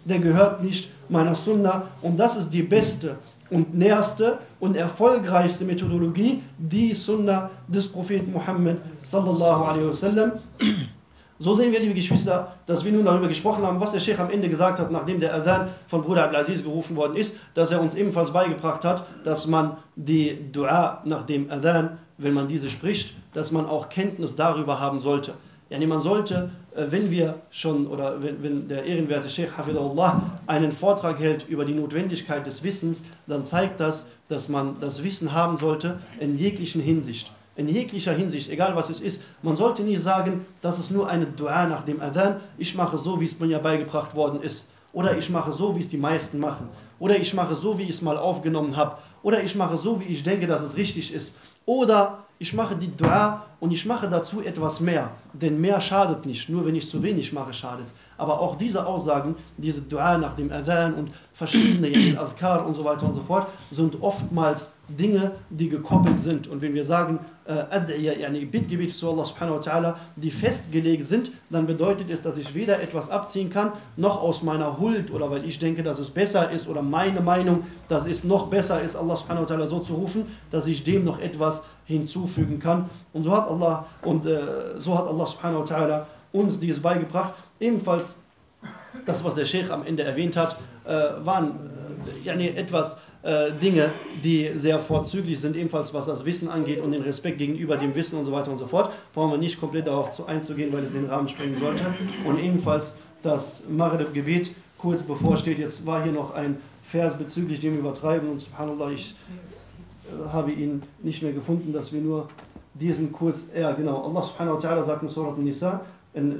der gehört nicht meiner Sunna. Und das ist die beste und näherste und erfolgreichste Methodologie, die Sunna des Propheten Muhammad sallallahu alaihi wasallam. So sehen wir, liebe Geschwister, dass wir nun darüber gesprochen haben, was der Sheikh am Ende gesagt hat, nachdem der Adhan von Bruder Abdelaziz gerufen worden ist, dass er uns ebenfalls beigebracht hat, dass man die Dua nach dem Adhan, wenn man diese spricht, dass man auch Kenntnis darüber haben sollte. Yani man sollte, wenn wir schon, oder wenn, wenn der ehrenwerte Sheikh Hafidahullah einen Vortrag hält über die Notwendigkeit des Wissens, dann zeigt das, dass man das Wissen haben sollte in jeglichen Hinsicht. In jeglicher Hinsicht, egal was es ist. Man sollte nie sagen, das ist nur eine Dua nach dem Adhan, ich mache so, wie es mir ja beigebracht worden ist. Oder ich mache so, wie es die meisten machen. Oder ich mache so, wie ich es mal aufgenommen habe. Oder ich mache so, wie ich denke, dass es richtig ist. Oder ich mache die Dua und ich mache dazu etwas mehr. Denn mehr schadet nicht, nur wenn ich zu wenig mache, schadet es. Aber auch diese Aussagen, diese Dua nach dem Adhan und verschiedene yani Azkar und so weiter und so fort, sind oftmals Dinge, die gekoppelt sind. Und wenn wir sagen, Ad'iyya, yani Bittgebete zu Allah subhanahu wa ta'ala, die festgelegt sind, dann bedeutet es, dass ich weder etwas abziehen kann, noch aus meiner Huld oder weil ich denke, dass es besser ist oder meine Meinung, dass es noch besser ist, Allah subhanahu wa ta'ala so zu rufen, dass ich dem noch etwas hinzufügen kann. Und so hat Allah, und, äh, so hat Allah subhanahu wa ta'ala uns dies beigebracht. Ebenfalls, das was der Sheikh am Ende erwähnt hat, äh, waren äh, yani etwas äh, Dinge, die sehr vorzüglich sind, ebenfalls was das Wissen angeht und den Respekt gegenüber dem Wissen und so weiter und so fort. Brauchen wir nicht komplett darauf zu, einzugehen, weil es den Rahmen sprengen sollte. Und ebenfalls das Maghrib-Gebet kurz bevorsteht. Jetzt war hier noch ein Vers bezüglich dem Übertreiben und subhanallah, ich äh, habe ihn nicht mehr gefunden, dass wir nur diesen kurz, ja genau, Allah subhanahu wa ta'ala sagt in Surat An-Nisa, in,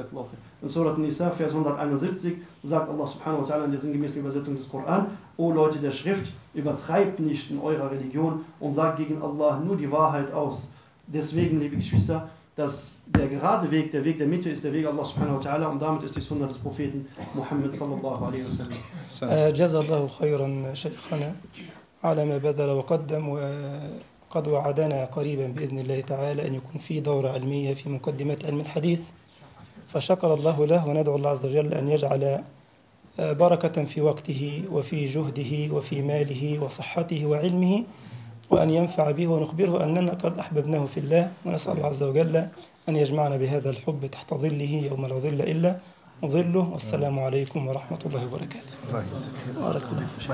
in Surat An-Nisa, Vers hunderteinundsiebzig, sagt Allah subhanahu wa ta'ala in der sinngemäßen Übersetzung des Koran: O Leute der Schrift, übertreibt nicht in eurer Religion und sagt gegen Allah nur die Wahrheit aus. Deswegen, liebe Geschwister, dass der gerade Weg, der Weg der Mitte ist der Weg Allah subhanahu wa ta'ala und damit ist die Sunna des Propheten Muhammad sallallahu alaihi wasallam. جزا خيرا شيخنا على ما بذل وقدم، وقد وعدنا قريبا بإذن الله تعالى أن يكون في دورة علمية في مقدمة علم الحديث، فشكر الله له، وندعو الله عز وجل أن يجعل بركة في وقته وفي جهده وفي ماله وصحته وعلمه، وأن ينفع به ونخبره أننا قد أحببناه في الله، ونسأل الله عز وجل أن يجمعنا بهذا الحب تحت ظله يوم لا ظل إلا ظله. والسلام عليكم ورحمة الله وبركاته.